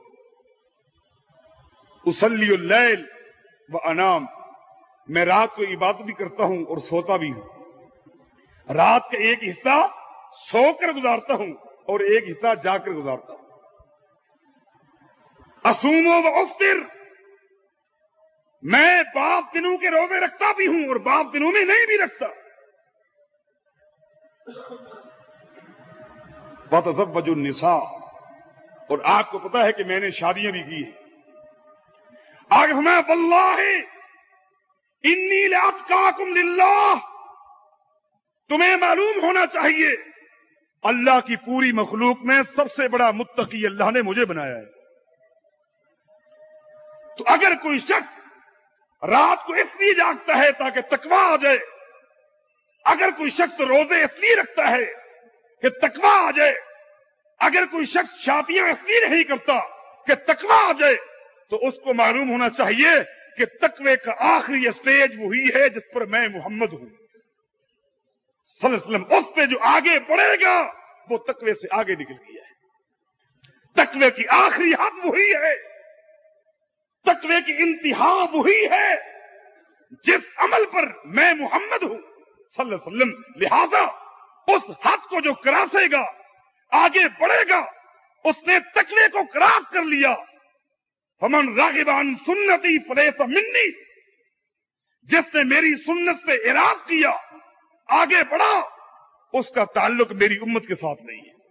اصلی اللیل و انام، میں رات کو عبادت بھی کرتا ہوں اور سوتا بھی ہوں. رات کا ایک حصہ سو کر گزارتا ہوں اور ایک حصہ جا کر گزارتا ہوں. اصوم و افطر، میں بعض دنوں کے روزے رکھتا بھی ہوں اور بعض دنوں میں نہیں بھی رکھتا. وَتَزَوَّجُ النِّسَاء، اور آپ کو پتا ہے کہ میں نے شادیاں بھی کی ہیں. آج ہمیں واللہ انی لاتقاکم للہ، تمہیں معلوم ہونا چاہیے اللہ کی پوری مخلوق میں سب سے بڑا متقی اللہ نے مجھے بنایا ہے. تو اگر کوئی شخص رات کو اس لیے جاگتا ہے تاکہ تقویٰ آ جائے، اگر کوئی شخص روزے اس لیے رکھتا ہے کہ تقویٰ آ جائے، اگر کوئی شخص شادیاں اس لیے نہیں کرتا کہ تقویٰ آ جائے، تو اس کو معلوم ہونا چاہیے کہ تقوی کا آخری اسٹیج وہی ہے جس پر میں محمد ہوں صلی اللہ علیہ وسلم. اس پہ جو آگے بڑھے گا وہ تقوی سے آگے نکل گیا ہے. تقوی کی آخری حد وہی ہے، تقوی کی انتہا وہی ہے جس عمل پر میں محمد ہوں صلی اللہ علیہ وسلم. لہذا اس حد کو جو کراسے گا، آگے بڑھے گا، اس نے تقوی کو کراس کر لیا. فمن راغب عن سنتی فلیس منی، جس نے میری سنت سے اعراض کیا، آگے بڑھا، اس کا تعلق میری امت کے ساتھ نہیں ہے.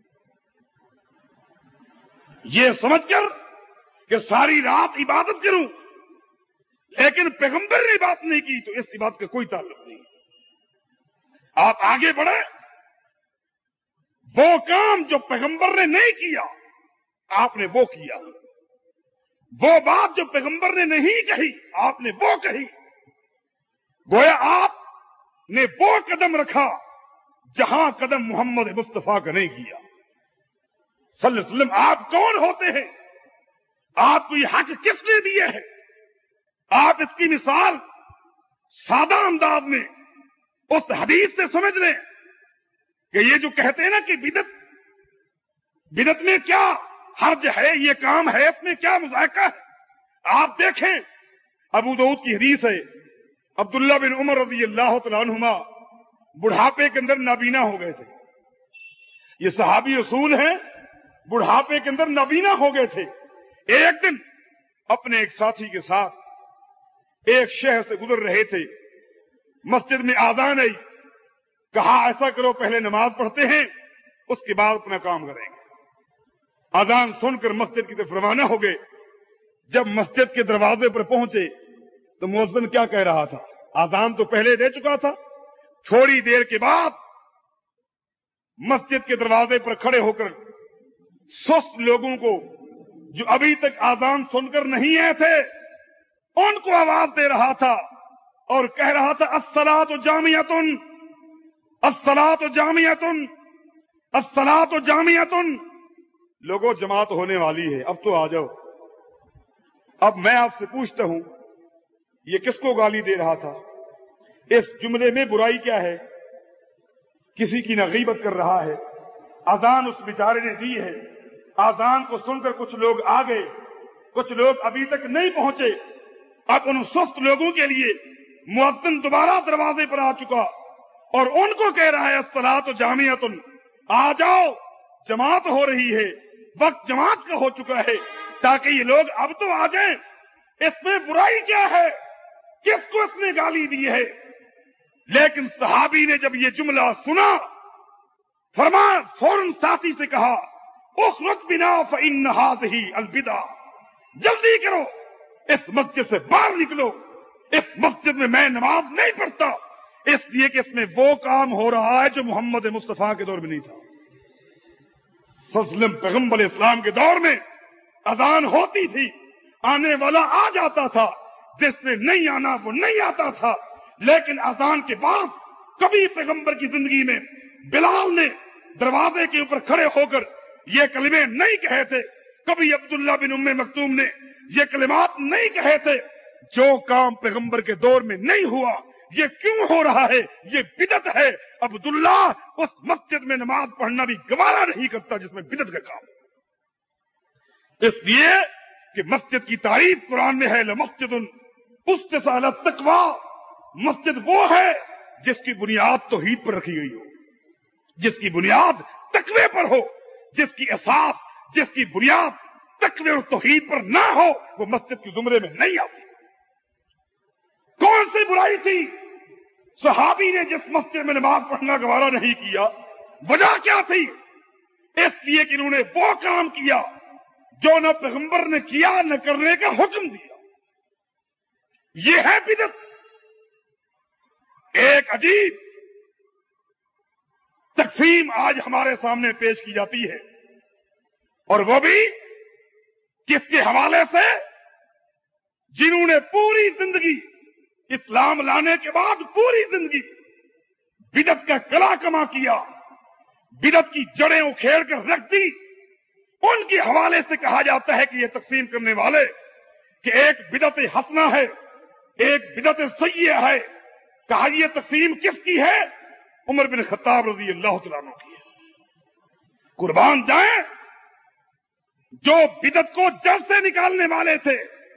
یہ سمجھ کر کہ ساری رات عبادت کروں لیکن پیغمبر نے بات نہیں کی تو اس بات کا کوئی تعلق نہیں. آپ آگے بڑھے، وہ کام جو پیغمبر نے نہیں کیا آپ نے وہ کیا، وہ بات جو پیغمبر نے نہیں کہی آپ نے وہ کہی. گویا آپ نے وہ قدم رکھا جہاں قدم محمد مصطفیٰ کا نہیں کیا صلی اللہ علیہ وسلم. آپ کون ہوتے ہیں؟ آپ کو یہ حق کس نے دیا ہے؟ آپ اس کی مثال سادہ انداز میں اس حدیث سے سمجھ لیں کہ یہ جو کہتے ہیں نا کہ بدعت میں کیا حرج ہے، یہ کام ہے، اس میں کیا مذائقہ ہے. آپ دیکھیں ابو داؤد کی حدیث ہے، عبداللہ بن عمر رضی اللہ تعالیٰ عنہما بڑھاپے کے اندر نابینا ہو گئے تھے. یہ صحابی رسول ہیں، بڑھاپے کے اندر نابینا ہو گئے تھے. ایک دن اپنے ایک ساتھی کے ساتھ ایک شہر سے گزر رہے تھے. مسجد میں آذان آئی، کہا ایسا کرو پہلے نماز پڑھتے ہیں اس کے بعد اپنا کام کریں گے. آذان سن کر مسجد کی طرف روانہ ہو گئے. جب مسجد کے دروازے پر پہنچے تو مؤذن کیا کہہ رہا تھا؟ آذان تو پہلے دے چکا تھا. تھوڑی دیر کے بعد مسجد کے دروازے پر کھڑے ہو کر سست لوگوں کو جو ابھی تک آذان سن کر نہیں آئے تھے ان کو آواز دے رہا تھا اور کہہ رہا تھا الصلاۃ جامعۃ، الصلاۃ جامعۃ، الصلاۃ جامعۃ. لوگوں جماعت ہونے والی ہے، اب تو آ جاؤ. اب میں آپ سے پوچھتا ہوں، یہ کس کو گالی دے رہا تھا؟ اس جملے میں برائی کیا ہے؟ کسی کی نہ غیبت کر رہا ہے. اذان اس بیچارے نے دی ہے، اذان کو سن کر کچھ لوگ آ گئے، کچھ لوگ ابھی تک نہیں پہنچے. اب ان سست لوگوں کے لیے مؤذن دوبارہ دروازے پر آ چکا اور ان کو کہہ رہا ہے الصلاۃ جامعۃ، آ جاؤ جماعت ہو رہی ہے، وقت جماعت کا ہو چکا ہے، تاکہ یہ لوگ اب تو آ جائیں. اس میں برائی کیا ہے؟ کس کو اس نے گالی دی ہے؟ لیکن صحابی نے جب یہ جملہ سنا فرمایا، فوراً ساتھی سے کہا اخرج بنا فإن هذه البدع، جلدی کرو اس مسجد سے باہر نکلو، اس مسجد میں نماز نہیں پڑھتا، اس لیے کہ اس میں وہ کام ہو رہا ہے جو محمد مصطفیٰ کے دور میں نہیں تھا. صلی اللہ علیہ وسلم پیغمبر اسلام کے دور میں اذان ہوتی تھی، آنے والا آ جاتا تھا، جس سے نہیں آنا وہ نہیں آتا تھا. لیکن اذان کے بعد کبھی پیغمبر کی زندگی میں بلال نے دروازے کے اوپر کھڑے ہو کر یہ کلمے نہیں کہے تھے، کبھی عبداللہ بن ام مکتوم نے یہ کلمات نہیں کہے تھے. جو کام پیغمبر کے دور میں نہیں ہوا یہ کیوں ہو رہا ہے؟ یہ بدعت ہے. عبداللہ اس مسجد میں نماز پڑھنا بھی گوارا نہیں کرتا جس میں بدعت کا کام. اس لیے کہ مسجد کی تعریف قرآن میں ہے لمسجد اسست علی التقوی، مسجد وہ ہے جس کی بنیاد توحید پر رکھی گئی ہو، جس کی بنیاد تقوی پر ہو، جس کی اساس، جس کی بنیاد تقوی اور توحید پر نہ ہو وہ مسجد کے زمرے میں نہیں آتی. کون سی برائی تھی؟ صحابی نے جس مسجد میں نماز پڑھنا گوارا نہیں کیا، وجہ کیا تھی؟ اس لیے کہ انہوں نے وہ کام کیا جو نہ پیغمبر نے کیا نہ کرنے کا حکم دیا. یہ ہے بدعت. ایک عجیب تقسیم آج ہمارے سامنے پیش کی جاتی ہے، اور وہ بھی کس کے حوالے سے؟ جنہوں نے پوری زندگی اسلام لانے کے بعد پوری زندگی بدعت کا کلا کما کیا، بدعت کی جڑیں اکھیڑ کر رکھ دی. ان کے حوالے سے کہا جاتا ہے کہ یہ تقسیم کرنے والے کہ ایک بدعت حسنہ ہے، ایک بدعت سیئہ ہے. کہا یہ تقسیم کس کی ہے؟ عمر بن خطاب رضی اللہ تعالیٰ عنہ کی ہے. قربان جائیں، جو بدعت کو جڑ سے نکالنے والے تھے.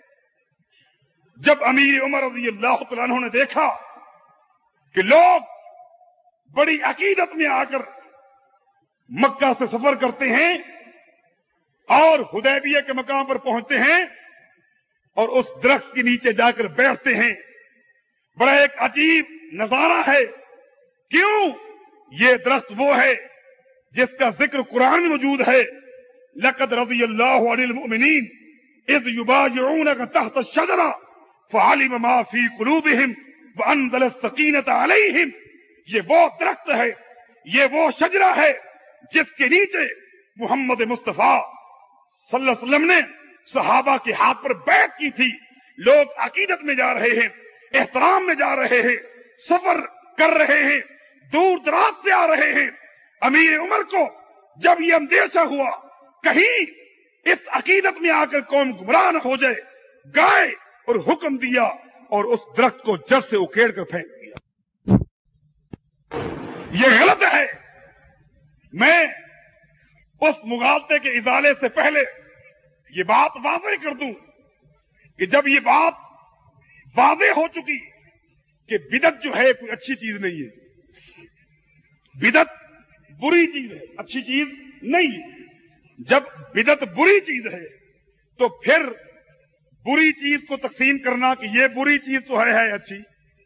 جب امیر عمر رضی اللہ تعالیٰ عنہ نے دیکھا کہ لوگ بڑی عقیدت میں آ کر مکہ سے سفر کرتے ہیں اور حدیبیہ کے مقام پر پہنچتے ہیں اور اس درخت کے نیچے جا کر بیٹھتے ہیں، بڑا ایک عجیب نظارہ ہے. کیوں؟ یہ درخت وہ ہے جس کا ذکر قرآن میں موجود ہے. لقد رضی اللہ عن المؤمنین اذ یبایعونک تحت الشجرہ فعلم ما فی قلوبہم وانزل السکینۃ علیہم. یہ وہ درخت ہے، یہ وہ شجرہ ہے جس کے نیچے محمد مصطفیٰ صلی اللہ علیہ وسلم نے صحابہ کے ہاتھ پر بیعت کی تھی. لوگ عقیدت میں جا رہے ہیں، احترام میں جا رہے ہیں، سفر کر رہے ہیں، دور دراز سے آ رہے ہیں. امیر عمر کو جب یہ اندیشہ ہوا کہیں اس عقیدت میں آ کر قوم گمراہ نہ ہو جائے، گائے اور حکم دیا اور اس درخت کو جڑ سے اکھیڑ کر پھینک دیا. یہ غلط ہے. میں اس مغالطے کے ازالے سے پہلے یہ بات واضح کر دوں کہ جب یہ بات واضح ہو چکی کہ بدعت جو ہے کوئی اچھی چیز نہیں ہے، بدعت بری چیز ہے، اچھی چیز نہیں ہے۔ جب بدعت بری چیز ہے تو پھر بری چیز کو تقسیم کرنا کہ یہ بری چیز تو ہے اچھی،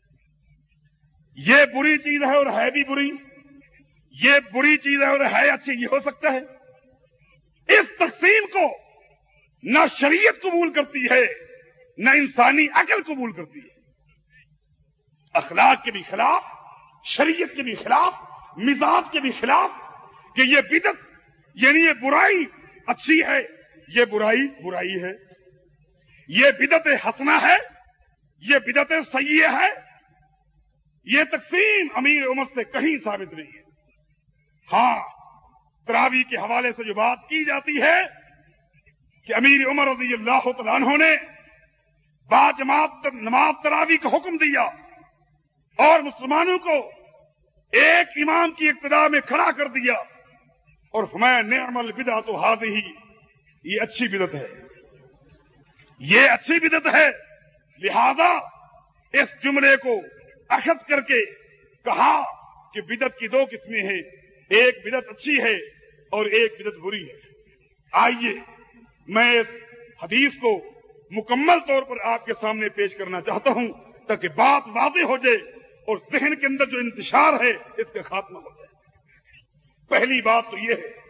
یہ بری چیز ہے اور ہے بھی بری، یہ بری چیز ہے اور ہے اچھی، یہ ہو سکتا ہے؟ اس تقسیم کو نہ شریعت قبول کرتی ہے نہ انسانی عقل قبول کرتی ہے۔ اخلاق کے بھی خلاف، شریعت کے بھی خلاف، مزاج کے بھی خلاف کہ یہ بدعت یعنی یہ برائی اچھی ہے، یہ برائی برائی ہے، یہ بدعت حسنہ ہے، یہ بدعت سیئہ ہے، یہ تقسیم امیر عمر سے کہیں ثابت نہیں ہے۔ ہاں، تراویح کے حوالے سے جو بات کی جاتی ہے کہ امیر عمر رضی اللہ تعالیٰ عنہ نے باجماعت نماز تراویح کا حکم دیا اور مسلمانوں کو ایک امام کی اقتداء میں کھڑا کر دیا اور فرمایا نعم البدعۃ ھذہ، یہ اچھی بدعت ہے، یہ اچھی بدعت ہے۔ لہذا اس جملے کو اخذ کر کے کہا کہ بدعت کی دو قسمیں ہیں، ایک بدعت اچھی ہے اور ایک بدعت بری ہے۔ آئیے میں اس حدیث کو مکمل طور پر آپ کے سامنے پیش کرنا چاہتا ہوں تاکہ بات واضح ہو جائے اور ذہن کے اندر جو انتشار ہے اس کا خاتمہ ہو جائے۔ پہلی بات تو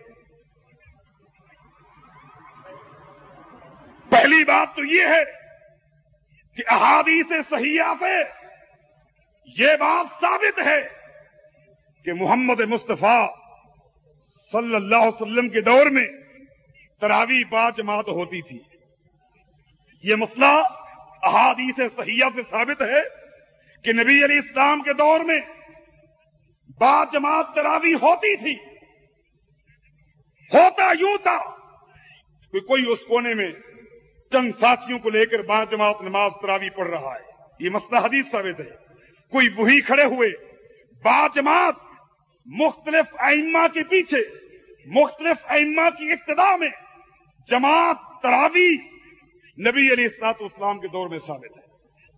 یہ ہے کہ احادیث صحیحہ سے یہ بات ثابت ہے کہ محمد مصطفیٰ صلی اللہ علیہ وسلم کے دور میں تراویح باجماعت ہوتی تھی۔ یہ مسئلہ احادیث صحیحہ سے ثابت ہے کہ نبی علیہ السلام کے دور میں باجماعت تراویح ہوتی تھی۔ ہوتا یوں تھا کہ کوئی اس کونے میں چند ساتھیوں کو لے کر باجماعت نماز تراویح پڑھ رہا ہے، یہ مسئلہ حدیث ثابت ہے۔ کوئی وہی کھڑے ہوئے باجماعت مختلف ائمہ کے پیچھے، مختلف ائمہ کی اقتداء میں جماعت تراویح نبی علیہ الصلوۃ والسلام کے دور میں ثابت ہے۔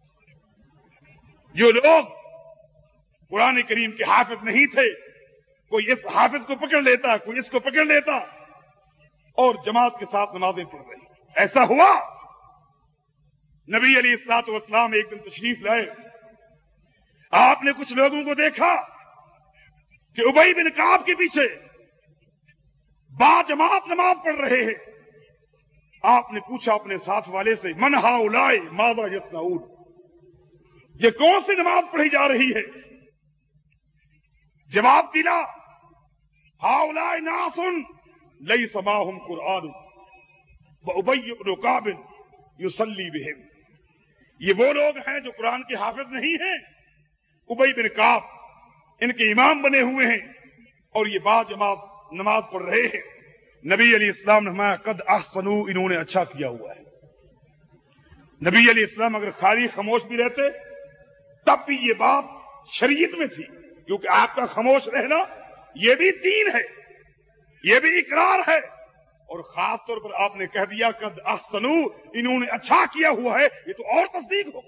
جو لوگ قرآن کریم کے حافظ نہیں تھے، کوئی اس حافظ کو پکڑ لیتا، کوئی اس کو پکڑ لیتا اور جماعت کے ساتھ نمازیں پڑھ رہی۔ ایسا ہوا نبی علیہ الصلوۃ والسلام ایک دن تشریف لائے، آپ نے کچھ لوگوں کو دیکھا کہ ابی بن کعب کے پیچھے باجماعت نماز پڑھ رہے ہیں۔ آپ نے پوچھا اپنے ساتھ والے سے من ہؤلاء ماذا یصنعون، یہ کون سی نماز پڑھی جا رہی ہے؟ جواب دلا ہؤلاء ناس لیس معهم قرآن وابی بن کعب یصلی بہم، یہ وہ لوگ ہیں جو قرآن کے حافظ نہیں ہیں، ابی بن کعب ان کے امام بنے ہوئے ہیں اور یہ باجماعت نماز پڑھ رہے ہیں۔ نبی علیہ السلام نے فرمایا قد احسنوا، انہوں نے اچھا کیا ہوا ہے۔ نبی علیہ السلام اگر خالی خاموش بھی رہتے تب بھی یہ بات شریعت میں تھی، کیونکہ آپ کا خاموش رہنا یہ بھی دین ہے، یہ بھی اقرار ہے، اور خاص طور پر آپ نے کہہ دیا قد احسنوا، انہوں نے اچھا کیا ہوا ہے، یہ تو اور تصدیق ہو۔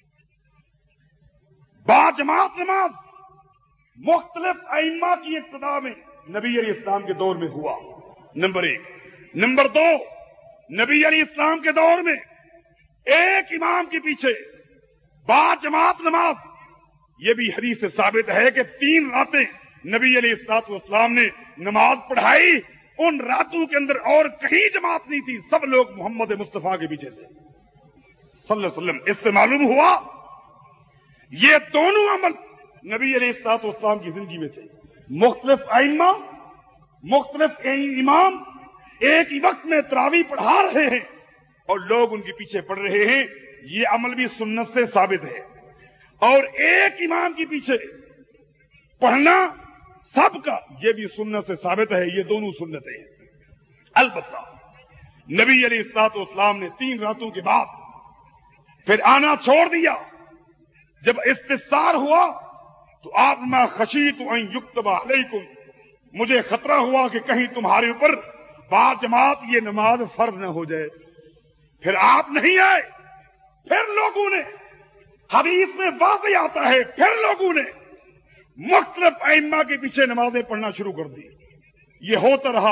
باجماعت نماز مختلف ائمہ کی اقتداء میں نبی علیہ السلام کے دور میں ہوا، نمبر ایک۔ نمبر دو، نبی علیہ السلام کے دور میں ایک امام کے پیچھے باجماعت نماز، یہ بھی حدیث سے ثابت ہے کہ 3 راتیں نبی علیہ السلام نے نماز پڑھائی، ان راتوں کے اندر اور کہیں جماعت نہیں تھی، سب لوگ محمد مصطفیٰ کے پیچھے تھے صلی اللہ علیہ وسلم۔ اس سے معلوم ہوا یہ دونوں عمل نبی علیہ السلام کی زندگی میں تھے، مختلف ائمہ، مختلف امام ایک ہی وقت میں تراویح پڑھا رہے ہیں اور لوگ ان کے پیچھے پڑھ رہے ہیں، یہ عمل بھی سنت سے ثابت ہے۔ اور ایک امام کے پیچھے پڑھنا سب کا، یہ بھی سنت سے ثابت ہے، یہ دونوں سنتیں ہیں۔ البتہ نبی علیہ السلام نے 3 راتوں کے بعد پھر آنا چھوڑ دیا۔ جب استفسار ہوا تو آپ نے خشیت ان یکتب علیکم، مجھے خطرہ ہوا کہ کہیں تمہارے اوپر باجماعت یہ نماز فرض نہ ہو جائے۔ پھر آپ نہیں آئے، پھر لوگوں نے حدیث میں واضح آتا ہے پھر لوگوں نے مختلف ائمہ کے پیچھے نمازیں پڑھنا شروع کر دی. یہ ہوتا رہا.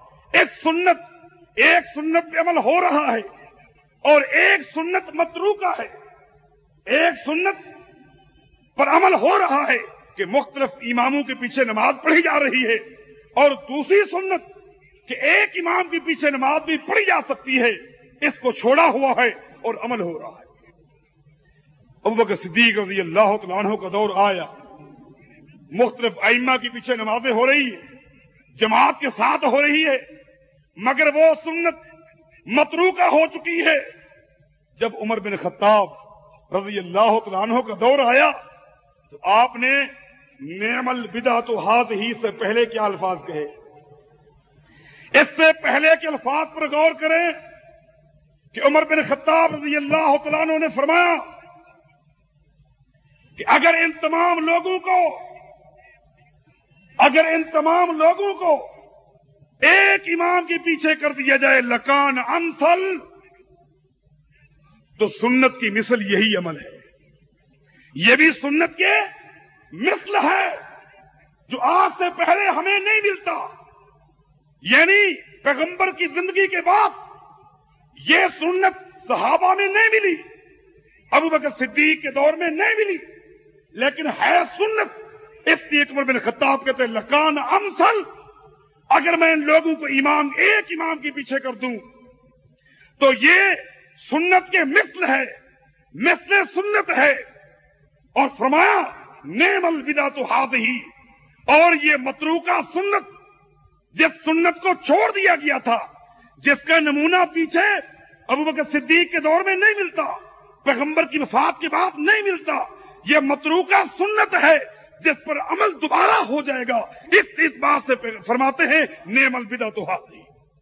ایک سنت پہ عمل ہو رہا ہے اور ایک سنت متروکہ ہے. ایک سنت پر عمل ہو رہا ہے کہ مختلف اماموں کے پیچھے نماز پڑھی جا رہی ہے، اور دوسری سنت کہ ایک امام کے پیچھے نماز بھی پڑھی جا سکتی ہے، اس کو چھوڑا ہوا ہے اور عمل ہو رہا ہے. ابوبکر صدیق رضی اللہ تعالیٰ عنہ کا دور آیا، مختلف ائمہ کے پیچھے نمازیں ہو رہی ہیں، جماعت کے ساتھ ہو رہی ہے، مگر وہ سنت متروکہ ہو چکی ہے. جب عمر بن خطاب رضی اللہ تعالیٰ عنہ کا دور آیا تو آپ نے نعم البدعۃ ھذہ سے پہلے کیا الفاظ کہے؟ اس سے پہلے کے الفاظ پر غور کریں کہ عمر بن خطاب رضی اللہ تعالیٰ عنہ نے فرمایا کہ اگر ان تمام لوگوں کو ایک امام کے پیچھے کر دیا جائے لکان امثل، تو سنت کی مثل یہی عمل ہے. یہ بھی سنت کے مثل ہے جو آج سے پہلے ہمیں نہیں ملتا. یعنی پیغمبر کی زندگی کے بعد یہ سنت صحابہ میں نہیں ملی، ابوبکر صدیق کے دور میں نہیں ملی، لیکن ہے سنت. اس لیے عمر بن خطاب کہتے ہیں لکان امثل، اگر میں ان لوگوں کو ایک امام کے پیچھے کر دوں تو یہ سنت کے مثل ہے، مثل سنت ہے. اور فرمایا نعم البدعۃ ھذہ، اور یہ متروکہ سنت، جس سنت کو چھوڑ دیا گیا تھا، جس کا نمونہ پیچھے ابوبکر صدیق کے دور میں نہیں ملتا، پیغمبر کی وفات کے بعد نہیں ملتا، یہ متروکہ سنت ہے جس پر عمل دوبارہ ہو جائے گا. اس بات سے فرماتے ہیں نعم البدعۃ ھذہ.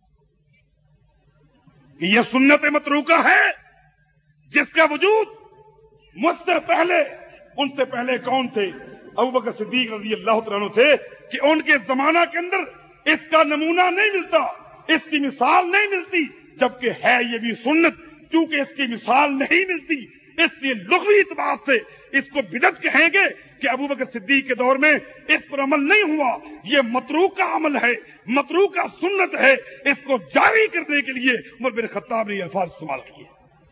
یہ سنت متروکہ ہے جس کا وجود مجھ سے پہلے، ان سے پہلے کون تھے؟ ابوبکر صدیق رضی اللہ تعالیٰ عنہ تھے کہ ان کے زمانہ کے اندر اس کا نمونہ نہیں ملتا، اس کی مثال نہیں ملتی، جبکہ ہے یہ بھی سنت. چونکہ اس کی مثال نہیں ملتی، اس لیے لغوی اعتبار سے اس کو بدعت کہیں گے کہ ابوبکر صدیق کے دور میں اس پر عمل نہیں ہوا. یہ متروکہ عمل ہے، متروکہ سنت ہے. اس کو جاری کرنے کے لیے عمر بن خطاب نے یہ الفاظ استعمال کیے.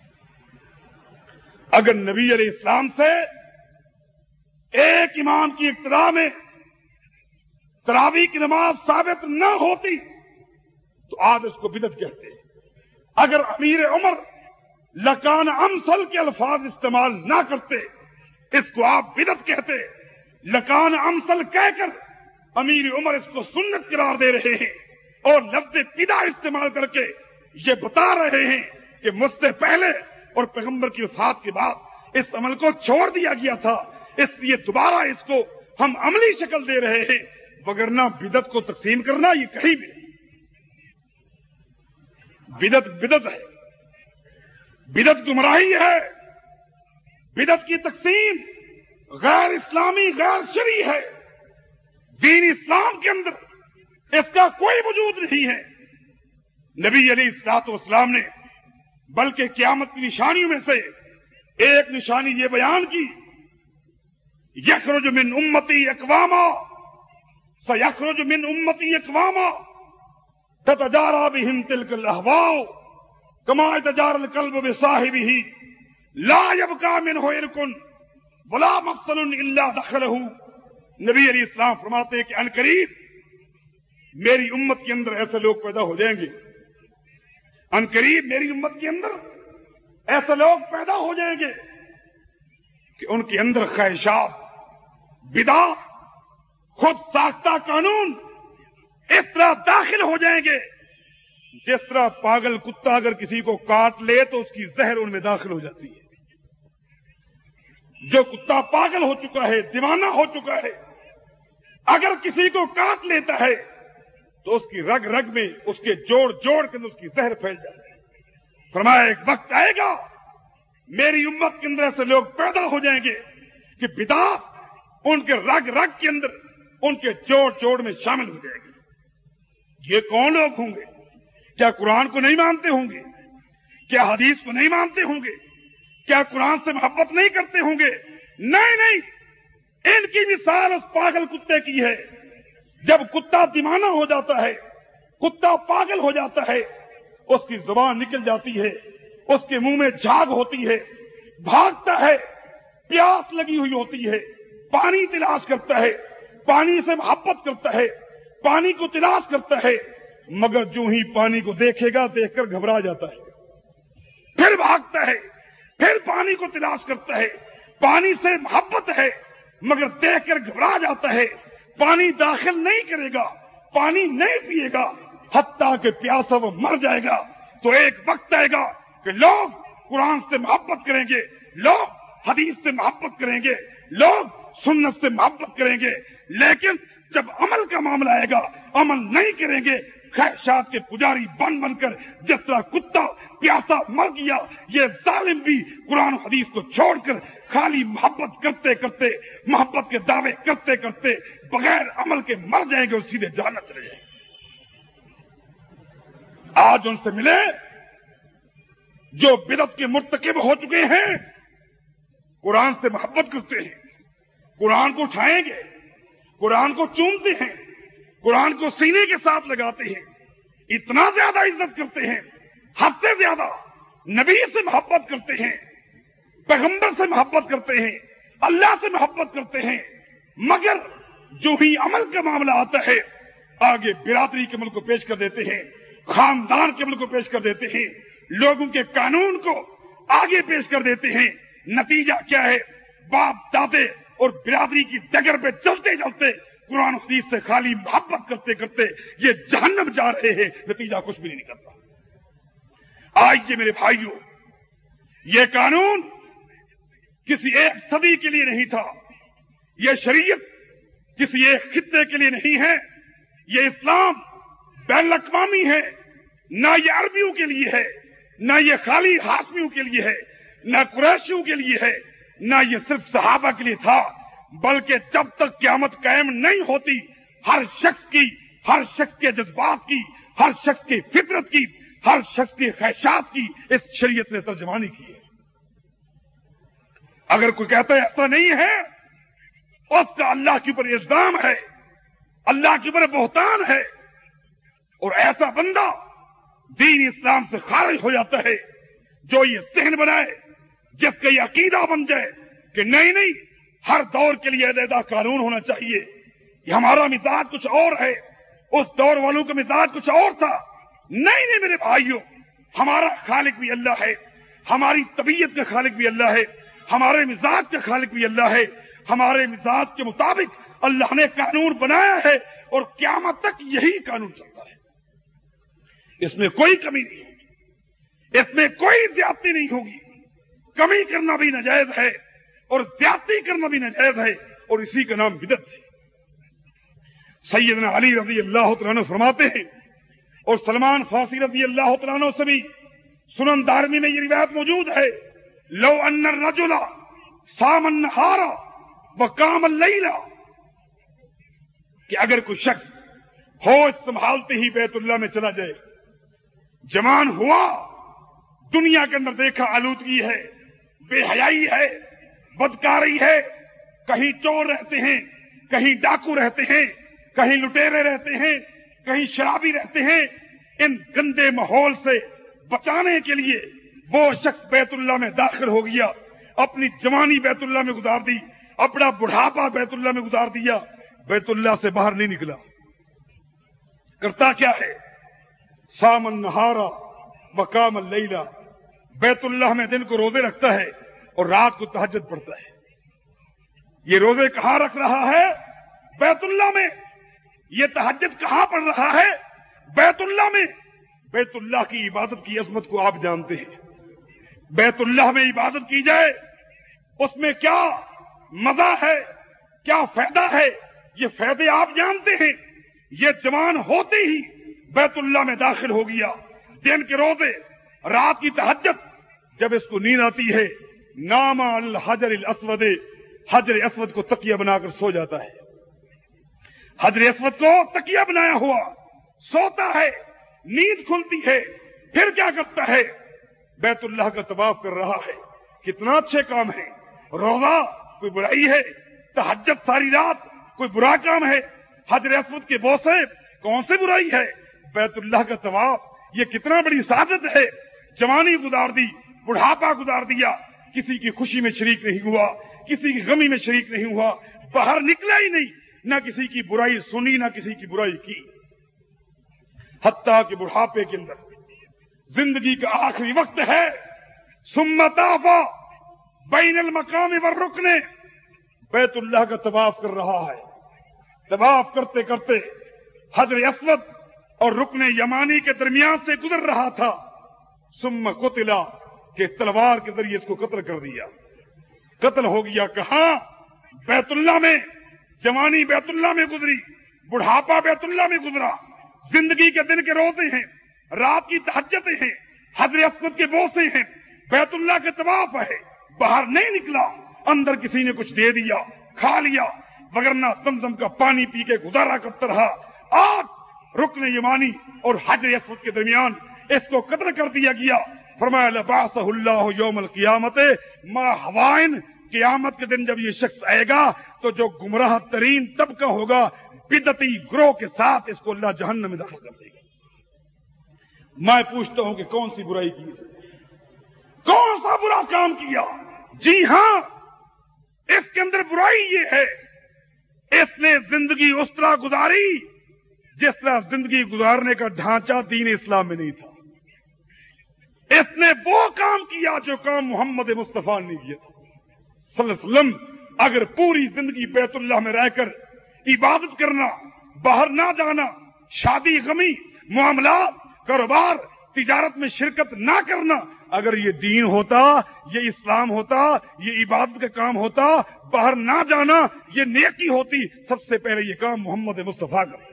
اگر نبی علیہ السلام سے ایک امام کی اقتداء میں تراویح کی نماز ثابت نہ ہوتی تو آپ اس کو بدعت کہتے. اگر امیر عمر لکان امثل کے الفاظ استعمال نہ کرتے، اس کو آپ بدعت کہتے. لکان امثل کہہ کر امیر عمر اس کو سنت قرار دے رہے ہیں، اور لفظ بدعہ استعمال کر کے یہ بتا رہے ہیں کہ مجھ سے پہلے اور پیغمبر کی وفات کے بعد اس عمل کو چھوڑ دیا گیا تھا، اس لیے دوبارہ اس کو ہم عملی شکل دے رہے ہیں. وگرنہ بدعت کو تقسیم کرنا یہ کہیں بھی نہیں. بدعت ہے، بدعت گمراہی ہے. بدعت کی تقسیم غیر اسلامی، غیر شرعی ہے. دین اسلام کے اندر اس کا کوئی وجود نہیں ہے. نبی علیہ الصلوۃ والسلام نے بلکہ قیامت کی نشانیوں میں سے ایک نشانی یہ بیان کی، یخرج من امتی اقواما سیخرج من امتی اقواما تتجارى بهم تلك الاهواء كما يتجارى الكلب بصاحبه لا يبقى منه عرق ولا مفصل الا دخله. نبی علیہ السلام فرماتے ہیں کہ ان قریب میری امت کے اندر ایسے لوگ پیدا ہو جائیں گے، ان قریب میری امت کے اندر ایسے لوگ پیدا ہو جائیں گے کہ ان کے اندر خواہشات، بدعات، خود ساختہ قانون اس طرح داخل ہو جائیں گے جس طرح پاگل کتا اگر کسی کو کاٹ لے تو اس کی زہر ان میں داخل ہو جاتی ہے. جو کتا پاگل ہو چکا ہے، دیوانہ ہو چکا ہے، اگر کسی کو کاٹ لیتا ہے تو اس کی رگ رگ میں، اس کے جوڑ جوڑ کے اندر اس کی زہر پھیل جاتی ہے. فرمایا ایک وقت آئے گا میری امت کے اندر ایسے لوگ پیدا ہو جائیں گے کہ بدعات ان کے رگ رگ کے اندر، ان کے جوڑ جوڑ میں شامل ہو جائے گی. یہ کون لوگ ہوں گے؟ کیا قرآن کو نہیں مانتے ہوں گے؟ کیا حدیث کو نہیں مانتے ہوں گے؟ کیا قرآن سے محبت نہیں کرتے ہوں گے؟ نہیں، ان کی مثال اس پاگل کتے کی ہے. جب کتا دیوانہ ہو جاتا ہے، کتا پاگل ہو جاتا ہے، اس کی زبان نکل جاتی ہے، اس کے منہ میں جھاگ ہوتی ہے، بھاگتا ہے، پیاس لگی ہوئی ہوتی ہے، پانی تلاش کرتا ہے، پانی سے محبت کرتا ہے، پانی کو تلاش کرتا ہے، مگر جو ہی پانی کو دیکھے گا دیکھ کر گھبرا جاتا ہے، پھر بھاگتا ہے، پھر پانی کو تلاش کرتا ہے، پانی سے محبت ہے مگر دیکھ کر گھبرا جاتا ہے، پانی داخل نہیں کرے گا، پانی نہیں پیے گا، حتیٰ کہ پیاسا وہ مر جائے گا. تو ایک وقت آئے گا کہ لوگ قرآن سے محبت کریں گے، لوگ حدیث سے محبت کریں گے، لوگ سنت سے محبت کریں گے، لیکن جب عمل کا معاملہ آئے گا عمل نہیں کریں گے. خواہشات کے پجاری بن کر جس طرح کتا پیاسا مر گیا، یہ ظالم بھی قرآن و حدیث کو چھوڑ کر خالی محبت کرتے کرتے، محبت کے دعوے کرتے کرتے بغیر عمل کے مر جائیں گے اور سیدھے جہنم چلے جائیں گے. آج ان سے ملے جو بدعت کے مرتکب ہو چکے ہیں، قرآن سے محبت کرتے ہیں، قرآن کو اٹھائیں گے، قرآن کو چومتے ہیں، قرآن کو سینے کے ساتھ لگاتے ہیں، اتنا زیادہ عزت کرتے ہیں، حد سے زیادہ نبی سے محبت کرتے ہیں، پیغمبر سے محبت کرتے ہیں، اللہ سے محبت کرتے ہیں، مگر جو ہی عمل کا معاملہ آتا ہے آگے برادری کے عمل کو پیش کر دیتے ہیں، خاندان کے عمل کو پیش کر دیتے ہیں، لوگوں کے قانون کو آگے پیش کر دیتے ہیں. نتیجہ کیا ہے؟ باپ دادے اور برادری کی ڈگر پہ چلتے چلتے قرآن و حدیث سے خالی محبت کرتے کرتے یہ جہنم جا رہے ہیں، نتیجہ کچھ بھی نہیں نکلتا. آج یہ میرے بھائیوں، یہ قانون کسی ایک صدی کے لیے نہیں تھا، یہ شریعت کسی ایک خطے کے لیے نہیں ہے، یہ اسلام بین الاقوامی ہے. نہ یہ عربیوں کے لیے ہے، نہ یہ خالی ہاشمیوں کے لیے ہے، نہ قریشیوں کے لیے ہے، نہ یہ صرف صحابہ کے لیے تھا، بلکہ جب تک قیامت قائم نہیں ہوتی ہر شخص کے جذبات کی، ہر شخص کی فطرت کی، ہر شخص کی خواہشات کی اس شریعت نے ترجمانی کی ہے. اگر کوئی کہتا ہے ایسا نہیں ہے، اس کا اللہ کے اوپر الزام ہے، اللہ کے اوپر بہتان ہے، اور ایسا بندہ دین اسلام سے خارج ہو جاتا ہے جو یہ ذہن بنائے، جس کا یہ عقیدہ بن جائے کہ نہیں ہر دور کے لیے علیحدہ قانون ہونا چاہیے، یہ ہمارا مزاج کچھ اور ہے، اس دور والوں کا مزاج کچھ اور تھا. نہیں میرے بھائیوں، ہمارا خالق بھی اللہ ہے، ہماری طبیعت کا خالق بھی اللہ ہے، ہمارے مزاج کا خالق بھی اللہ ہے. ہمارے مزاج کے مطابق اللہ نے قانون بنایا ہے اور قیامت تک یہی قانون چلتا ہے. اس میں کوئی کمی نہیں ہوگی، اس میں کوئی زیادتی نہیں ہوگی. کمی کرنا بھی ناجائز ہے اور زیادتی کرنا بھی ناجائز ہے، اور اسی کا نام بدعت ہے. سیدنا علی رضی اللہ تعالیٰ عنہ فرماتے ہیں، اور سلمان فارسی رضی اللہ تعالیٰ عنہ سے بھی سنن دارمی میں یہ روایت موجود ہے، لو ان الرجل صام النہار وقام اللیل، کہ اگر کوئی شخص ہوش سنبھالتے ہی بیت اللہ میں چلا جائے، جوان ہوا، دنیا کے اندر دیکھا آلودگی ہے، بے حیائی ہے، بدکاری ہے، کہیں چور رہتے ہیں، کہیں ڈاکو رہتے ہیں، کہیں لٹیرے رہتے ہیں، کہیں شرابی رہتے ہیں. ان گندے ماحول سے بچانے کے لیے وہ شخص بیت اللہ میں داخل ہو گیا، اپنی جوانی بیت اللہ میں گزار دی، اپنا بڑھاپا بیت اللہ میں گزار دیا، بیت اللہ سے باہر نہیں نکلا. کرتا کیا ہے؟ صام النہار وقام اللیل، بیت اللہ میں دن کو روزے رکھتا ہے اور رات کو تہجد پڑھتا ہے. یہ روزے کہاں رکھ رہا ہے؟ بیت اللہ میں. یہ تہجد کہاں پڑھ رہا ہے؟ بیت اللہ میں. بیت اللہ کی عبادت کی عظمت کو آپ جانتے ہیں. بیت اللہ میں عبادت کی جائے اس میں کیا مزہ ہے، کیا فائدہ ہے، یہ فائدے آپ جانتے ہیں. یہ جوان ہوتے ہی بیت اللہ میں داخل ہو گیا، دن کے روزے، رات کی تہجد. جب اس کو نیند آتی ہے، نام الحجر الاسود، حجر اسود کو تکیہ بنا کر سو جاتا ہے. حجر اسود کو تکیہ بنایا ہوا سوتا ہے، نیند کھلتی ہے، پھر کیا کرتا ہے؟ بیت اللہ کا طواف کر رہا ہے، کتنا اچھے کام ہے. روزہ کوئی برائی ہے؟ تہجد ساری رات کوئی برا کام ہے؟ حجر اسود کے بوسے کون سی برائی ہے؟ بیت اللہ کا طواف یہ کتنا بڑی سعادت ہے. جوانی گزار دی، بڑھاپا گزار دیا، کسی کی خوشی میں شریک نہیں ہوا، کسی کی غمی میں شریک نہیں ہوا، باہر نکلا ہی نہیں، نہ کسی کی برائی سنی نہ کسی کی برائی کی. حتیٰ کہ بڑھاپے کے اندر زندگی کا آخری وقت ہے، ثم طاف بین المقام والرکن، بیت اللہ کا طواف کر رہا ہے. طواف کرتے کرتے حجر اسود اور رکن یمانی کے درمیان سے گزر رہا تھا. ثم قتل، کہ تلوار کے ذریعے اس کو قتل کر دیا. قتل ہو گیا کہاں؟ بیت اللہ میں. جوانی بیت اللہ میں گزری، بڑھاپا بیت اللہ میں گزرا. زندگی کے دن کے روزے ہیں، رات کی تہجدیں ہیں، حجر اسود کے بوسے ہیں، بیت اللہ کے طواف ہے. باہر نہیں نکلا، اندر کسی نے کچھ دے دیا، کھا لیا، وگرنہ زمزم کا پانی پی کے گزارا کرتا رہا. آج رکن یمانی اور حجر اسود کے درمیان اس کو قتل کر دیا گیا. فرمایا لبعثہ اللہ یوم القیامت ما ہوائن، قیامت کے دن جب یہ شخص آئے گا تو جو گمراہ ترین طبقہ ہوگا بدعتی گروہ کے ساتھ اس کو اللہ جہنم میں داخل کر دے گا. میں پوچھتا ہوں کہ کون سی برائی کی اس نے؟ کون سا برا کام کیا؟ جی ہاں، اس کے اندر برائی یہ ہے، اس نے زندگی اس طرح گزاری جس طرح زندگی گزارنے کا ڈھانچہ دین اسلام میں نہیں تھا. اس نے وہ کام کیا جو کام محمد مصطفیٰ نے کیا تھا صلی اللہ علیہ وسلم. اگر پوری زندگی بیت اللہ میں رہ کر عبادت کرنا، باہر نہ جانا، شادی غمی، معاملات، کاروبار، تجارت میں شرکت نہ کرنا، اگر یہ دین ہوتا، یہ اسلام ہوتا، یہ عبادت کا کام ہوتا، باہر نہ جانا یہ نیکی ہوتی، سب سے پہلے یہ کام محمد مصطفیٰ کرتے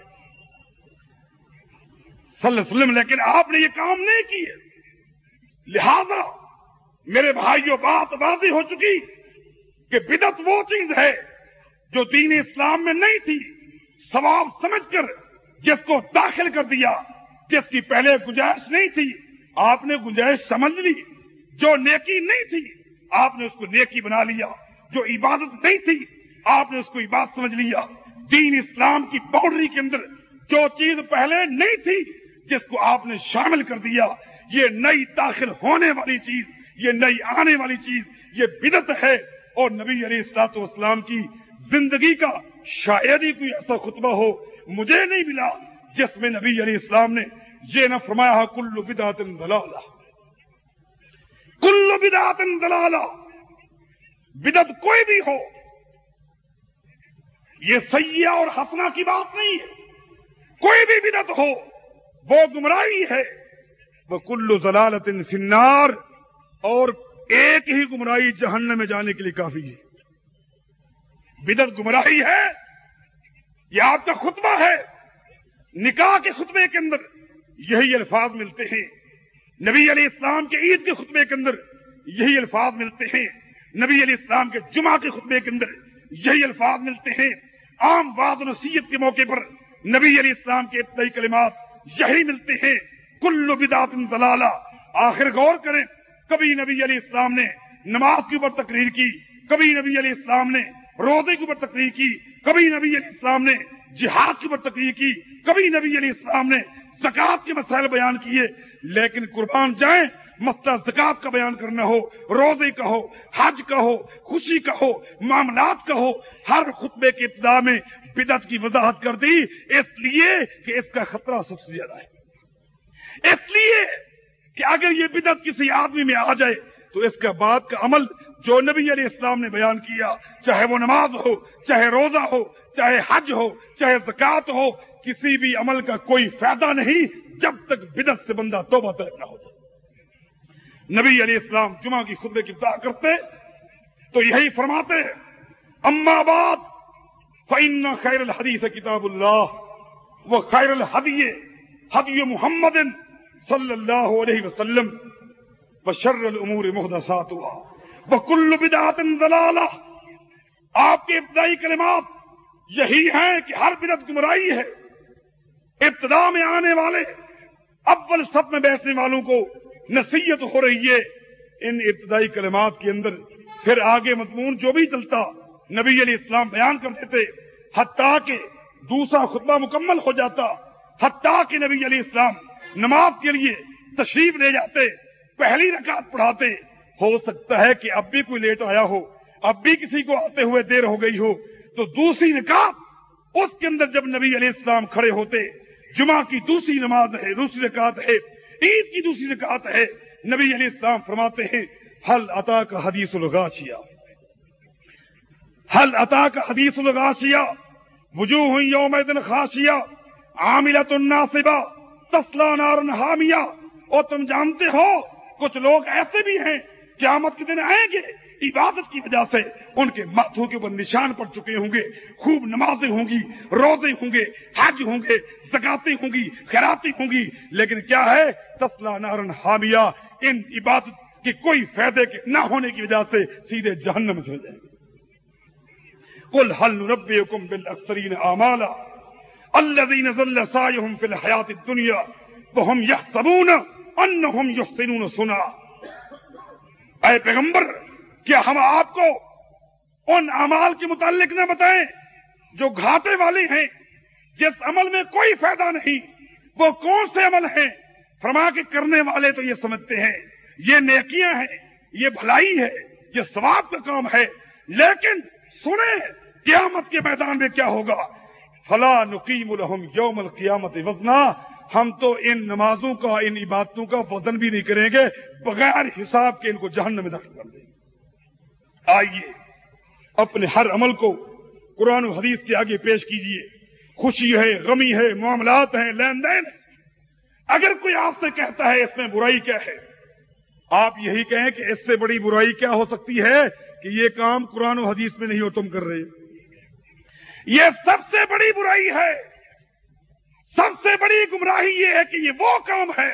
صلی اللہ علیہ وسلم. لیکن آپ نے یہ کام نہیں کیے. لہذا میرے بھائیوں بات واضح ہو چکی کہ بدعت وہ چیز ہے جو دین اسلام میں نہیں تھی، ثواب سمجھ کر جس کو داخل کر دیا، جس کی پہلے گنجائش نہیں تھی آپ نے گنجائش سمجھ لی، جو نیکی نہیں تھی آپ نے اس کو نیکی بنا لیا، جو عبادت نہیں تھی آپ نے اس کو عبادت سمجھ لیا. دین اسلام کی باؤنڈری کے اندر جو چیز پہلے نہیں تھی جس کو آپ نے شامل کر دیا، یہ نئی داخل ہونے والی چیز، یہ نئی آنے والی چیز، یہ بدعت ہے. اور نبی علیہ الصلوۃ والسلام کی زندگی کا شاید ہی کوئی ایسا خطبہ ہو مجھے نہیں ملا جس میں نبی علیہ السلام نے یہ نہ فرمایا کل بدعت ضلالہ، کل بدعت ضلالہ. بدعت کوئی بھی ہو، یہ سیئہ اور حسنہ کی بات نہیں ہے. کوئی بھی بدعت ہو وہ گمراہی ہے. وَكُلُّ ضَلَالَةٍ فِي النَّارِ، اور ایک ہی گمراہی جہنم میں جانے کے لیے کافی ہے. بدعت گمراہی ہے. یہ آپ کا خطبہ ہے. نکاح کے خطبے کے اندر یہی الفاظ ملتے ہیں، نبی علیہ السلام کے عید کے خطبے کے اندر یہی الفاظ ملتے ہیں، نبی علیہ السلام کے جمعہ کے خطبے کے اندر یہی الفاظ ملتے ہیں، عام وعظ و نصیحت کے موقع پر نبی علیہ السلام کے ابتدائی کلمات یہی ملتے ہیں، کل بدعت ضلالہ. آخر غور کریں، کبھی نبی علیہ السلام نے نماز کے اوپر تقریر کی، کبھی نبی علیہ السلام نے روزے کے اوپر تقریر کی، کبھی نبی علیہ السلام نے جہاد کے اوپر تقریر کی، کبھی نبی علیہ السلام نے زکات کے مسائل بیان کیے. لیکن قربان جائیں، مسئلہ زکات کا بیان کرنا ہو، روزے کا ہو، حج کا ہو، خوشی کا ہو، معاملات کا ہو، ہر خطبے کی ابتدا میں بدعت کی وضاحت کر دی، اس لیے کہ اس کا خطرہ سب سے زیادہ ہے. اس لیے کہ اگر یہ بدعت کسی آدمی میں آ جائے تو اس کا بعد کا عمل جو نبی علیہ السلام نے بیان کیا، چاہے وہ نماز ہو، چاہے روزہ ہو، چاہے حج ہو، چاہے زکات ہو، کسی بھی عمل کا کوئی فائدہ نہیں جب تک بدعت سے بندہ توبہ طلب نہ ہو. نبی علیہ السلام جمعہ کی خطبے کی ابتدا کرتے تو یہی فرماتے ہیں، اما بعد فإن خیر الحدیث کتاب اللہ وخیر الہدی ہدی محمد صلی اللہ علیہ وسلم وشر الامور محدثاتها وکل بدعۃ ضلالہ. آپ کے ابتدائی کلمات یہی ہیں کہ ہر بدعت گمراہی ہے. ابتدا میں آنے والے اول صف میں بیٹھنے والوں کو نصیحت ہو رہی ہے، ان ابتدائی کلمات کے اندر پھر آگے مضمون جو بھی چلتا نبی علیہ السلام بیان کر دیتے، حتیٰ کہ دوسرا خطبہ مکمل ہو جاتا، حتیٰ کہ نبی علیہ السلام نماز کے لیے تشریف لے جاتے، پہلی رکعت پڑھاتے۔ ہو سکتا ہے کہ اب بھی کوئی لیٹ آیا ہو، اب بھی کسی کو آتے ہوئے دیر ہو گئی ہو، تو دوسری رکعت اس کے اندر جب نبی علیہ السلام کھڑے ہوتے، جمعہ کی دوسری نماز ہے، دوسری رکعت ہے، عید کی دوسری رکعت ہے، نبی علیہ السلام فرماتے ہیں حل اتاک حدیث الغاشیہ، حل اتاک حدیث الغاشیہ وجوہ یومئذ خاشیہ عاملۃ ناصبہ تصلی نارا حامیہ۔ اور تم جانتے ہو کچھ لوگ ایسے بھی ہیں قیامت کے دن آئیں گے، عبادت کی وجہ سے ان کے ماتھوں کے اوپر نشان پڑ چکے ہوں گے، خوب نمازیں ہوں گی، روزے ہوں گے، حج ہوں گے، زکاتیں ہوں گی، خیراتیں ہوں گی، لیکن کیا ہے تصلی نارا حامیہ، ان عبادت کے کوئی فائدے کے نہ ہونے کی وجہ سے سیدھے جہنم میں چلے جائیں گے۔ قل هل ننبئكم بالاخسرین اعمالا الذین ضل سعیهم فی الحیاۃ الدنیا وهم یحسبون انهم یحسنون صنعا۔ اے پیغمبر، کیا ہم آپ کو ان اعمال کے متعلق نہ بتائیں جو گھاٹے والے ہیں، جس عمل میں کوئی فائدہ نہیں؟ وہ کون سے عمل ہیں؟ فرما کے کرنے والے تو یہ سمجھتے ہیں یہ نیکیاں ہیں، یہ بھلائی ہے، یہ ثواب کا کام ہے، لیکن سنیں قیامت کے میدان میں کیا ہوگا۔ فلا نقیم لهم یوم القیامت وزنا، ہم تو ان نمازوں کا، ان عبادتوں کا وزن بھی نہیں کریں گے، بغیر حساب کے ان کو جہنم میں داخل کر دیں گے۔ آئیے اپنے ہر عمل کو قرآن و حدیث کے آگے پیش کیجئے۔ خوشی ہے، غمی ہے، معاملات ہیں، لین دین ہے، اگر کوئی آپ سے کہتا ہے اس میں برائی کیا ہے، آپ یہی کہیں کہ اس سے بڑی برائی کیا ہو سکتی ہے کہ یہ کام قرآن و حدیث میں نہیں ہو تم کر رہے۔ یہ سب سے بڑی برائی ہے، سب سے بڑی گمراہی یہ ہے کہ یہ وہ کام ہے۔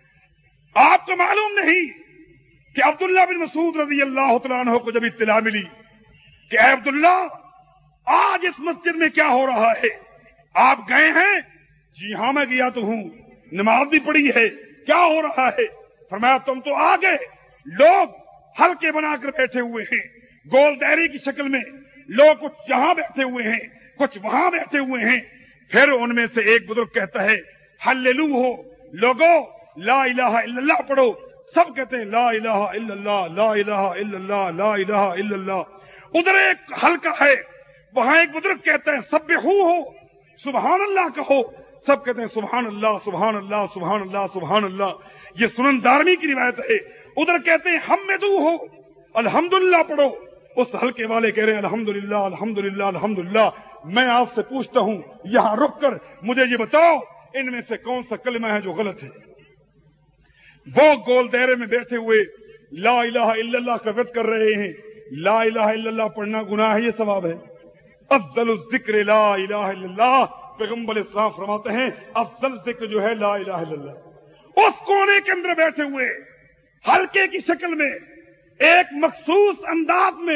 آپ کو معلوم نہیں کہ عبداللہ بن مسعود رضی اللہ تعالیٰ عنہ کو جب اطلاع ملی کہ اے عبداللہ آج اس مسجد میں کیا ہو رہا ہے، آپ گئے ہیں؟ جی ہاں میں گیا تو ہوں، نماز بھی پڑھی ہے، کیا ہو رہا ہے؟ فرمایا تم تو آ گئے، لوگ حلقے بنا کر بیٹھے ہوئے ہیں، گول دائرے کی شکل میں، لوگ کچھ یہاں بیٹھے ہوئے ہیں، کچھ وہاں بیٹھے ہوئے ہیں۔ پھر ان میں سے ایک بزرگ کہتا ہے ہللو ہو، لوگوں لا الہ الا اللہ پڑھو۔ سب کہتے ہیں لا الہ الا اللہ، لا الہ الا اللہ، لا الہ الا اللہ۔ ادھر ایک حلقہ ہے، وہاں ایک بزرگ کہتا ہے سبحو ہو، سبحان اللہ کہو۔ سب کہتے ہیں سبحان اللہ، سبحان اللہ، سبحان اللہ، سبحان اللہ۔ یہ سنن دارمی کی روایت ہے۔ ادھر کہتے ہیں حمدو ہو، الحمدللہ پڑھو۔ اس حلقے والے کہہ رہے ہیں الحمدللہ، الحمدللہ، الحمدللہ۔ میں آپ سے پوچھتا ہوں یہاں رک کر مجھے یہ بتاؤ ان میں سے کون سا کلمہ ہے جو غلط ہے؟ وہ گول دائرے میں بیٹھے ہوئے لا الہ الا اللہ کا ورد کر رہے ہیں۔ لا الہ الا اللہ پڑھنا گناہ ہے، یہ ثواب ہے۔ افضل الذکر لا الہ الا اللہ، پیغمبر اسلام فرماتے ہیں افضل ذکر جو ہے لا الہ الا اللہ۔ اس کونے کے اندر بیٹھے ہوئے حلقے کی شکل میں ایک مخصوص انداز میں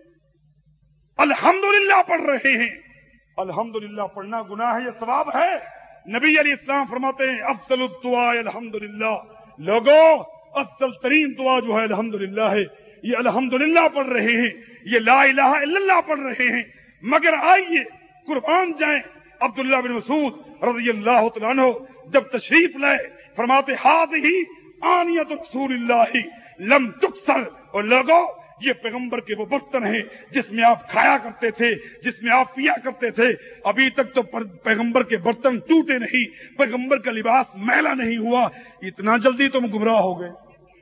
الحمدللہ پڑھ رہے ہیں۔ الحمدللہ پڑھنا گناہ ہے، یہ ثواب ہے۔ نبی علیہ السلام فرماتے ہیں افضل الدعاء الحمدللہ، لوگوں افضل ترین دعا جو ہے الحمدللہ ہے۔ یہ الحمدللہ پڑھ رہے ہیں، یہ لا الہ الا اللہ پڑھ رہے ہیں، مگر آئیے قربان جائیں عبداللہ بن مسعود رضی اللہ تعالیٰ عنہ جب تشریف لائے فرماتے ہذہ آنیۃ رسول اللہ لم تکسر، اور لوگوں یہ پیغمبر کے وہ برتن ہیں جس میں آپ کھایا کرتے تھے، جس میں آپ پیا کرتے تھے۔ ابھی تک تو پیغمبر کے برتن ٹوٹے نہیں، پیغمبر کا لباس میلا نہیں ہوا، اتنا جلدی تم گمراہ ہو گئے۔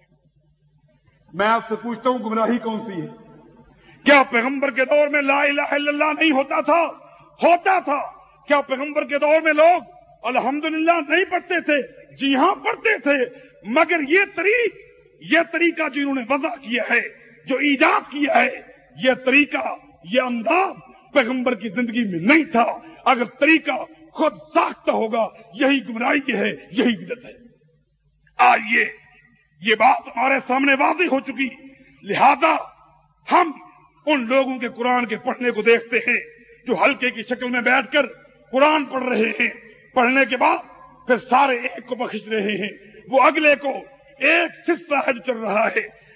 میں آپ سے پوچھتا ہوں گمراہی کون سی ہے؟ کیا پیغمبر کے دور میں لا الہ الا اللہ نہیں ہوتا تھا؟ ہوتا تھا۔ کیا پیغمبر کے دور میں لوگ الحمدللہ نہیں پڑھتے تھے؟ جی ہاں پڑھتے تھے، مگر یہ طریقہ جو انہوں نے وضع کیا ہے، جو ایجاد کیا ہے، یہ طریقہ، یہ انداز پیغمبر کی زندگی میں نہیں تھا۔ اگر طریقہ خود ساختہ ہوگا یہی گمراہی ہے، یہی بدعت ہے۔ آئیے یہ بات ہمارے سامنے واضح ہو چکی، لہذا ہم ان لوگوں کے قرآن کے پڑھنے کو دیکھتے ہیں جو حلقے کی شکل میں بیٹھ کر قرآن پڑھ رہے ہیں، پڑھنے کے بعد پھر سارے ایک کو بخش رہے ہیں، وہ اگلے کو ایک سلسلہ ہے جو چل رہا ہے،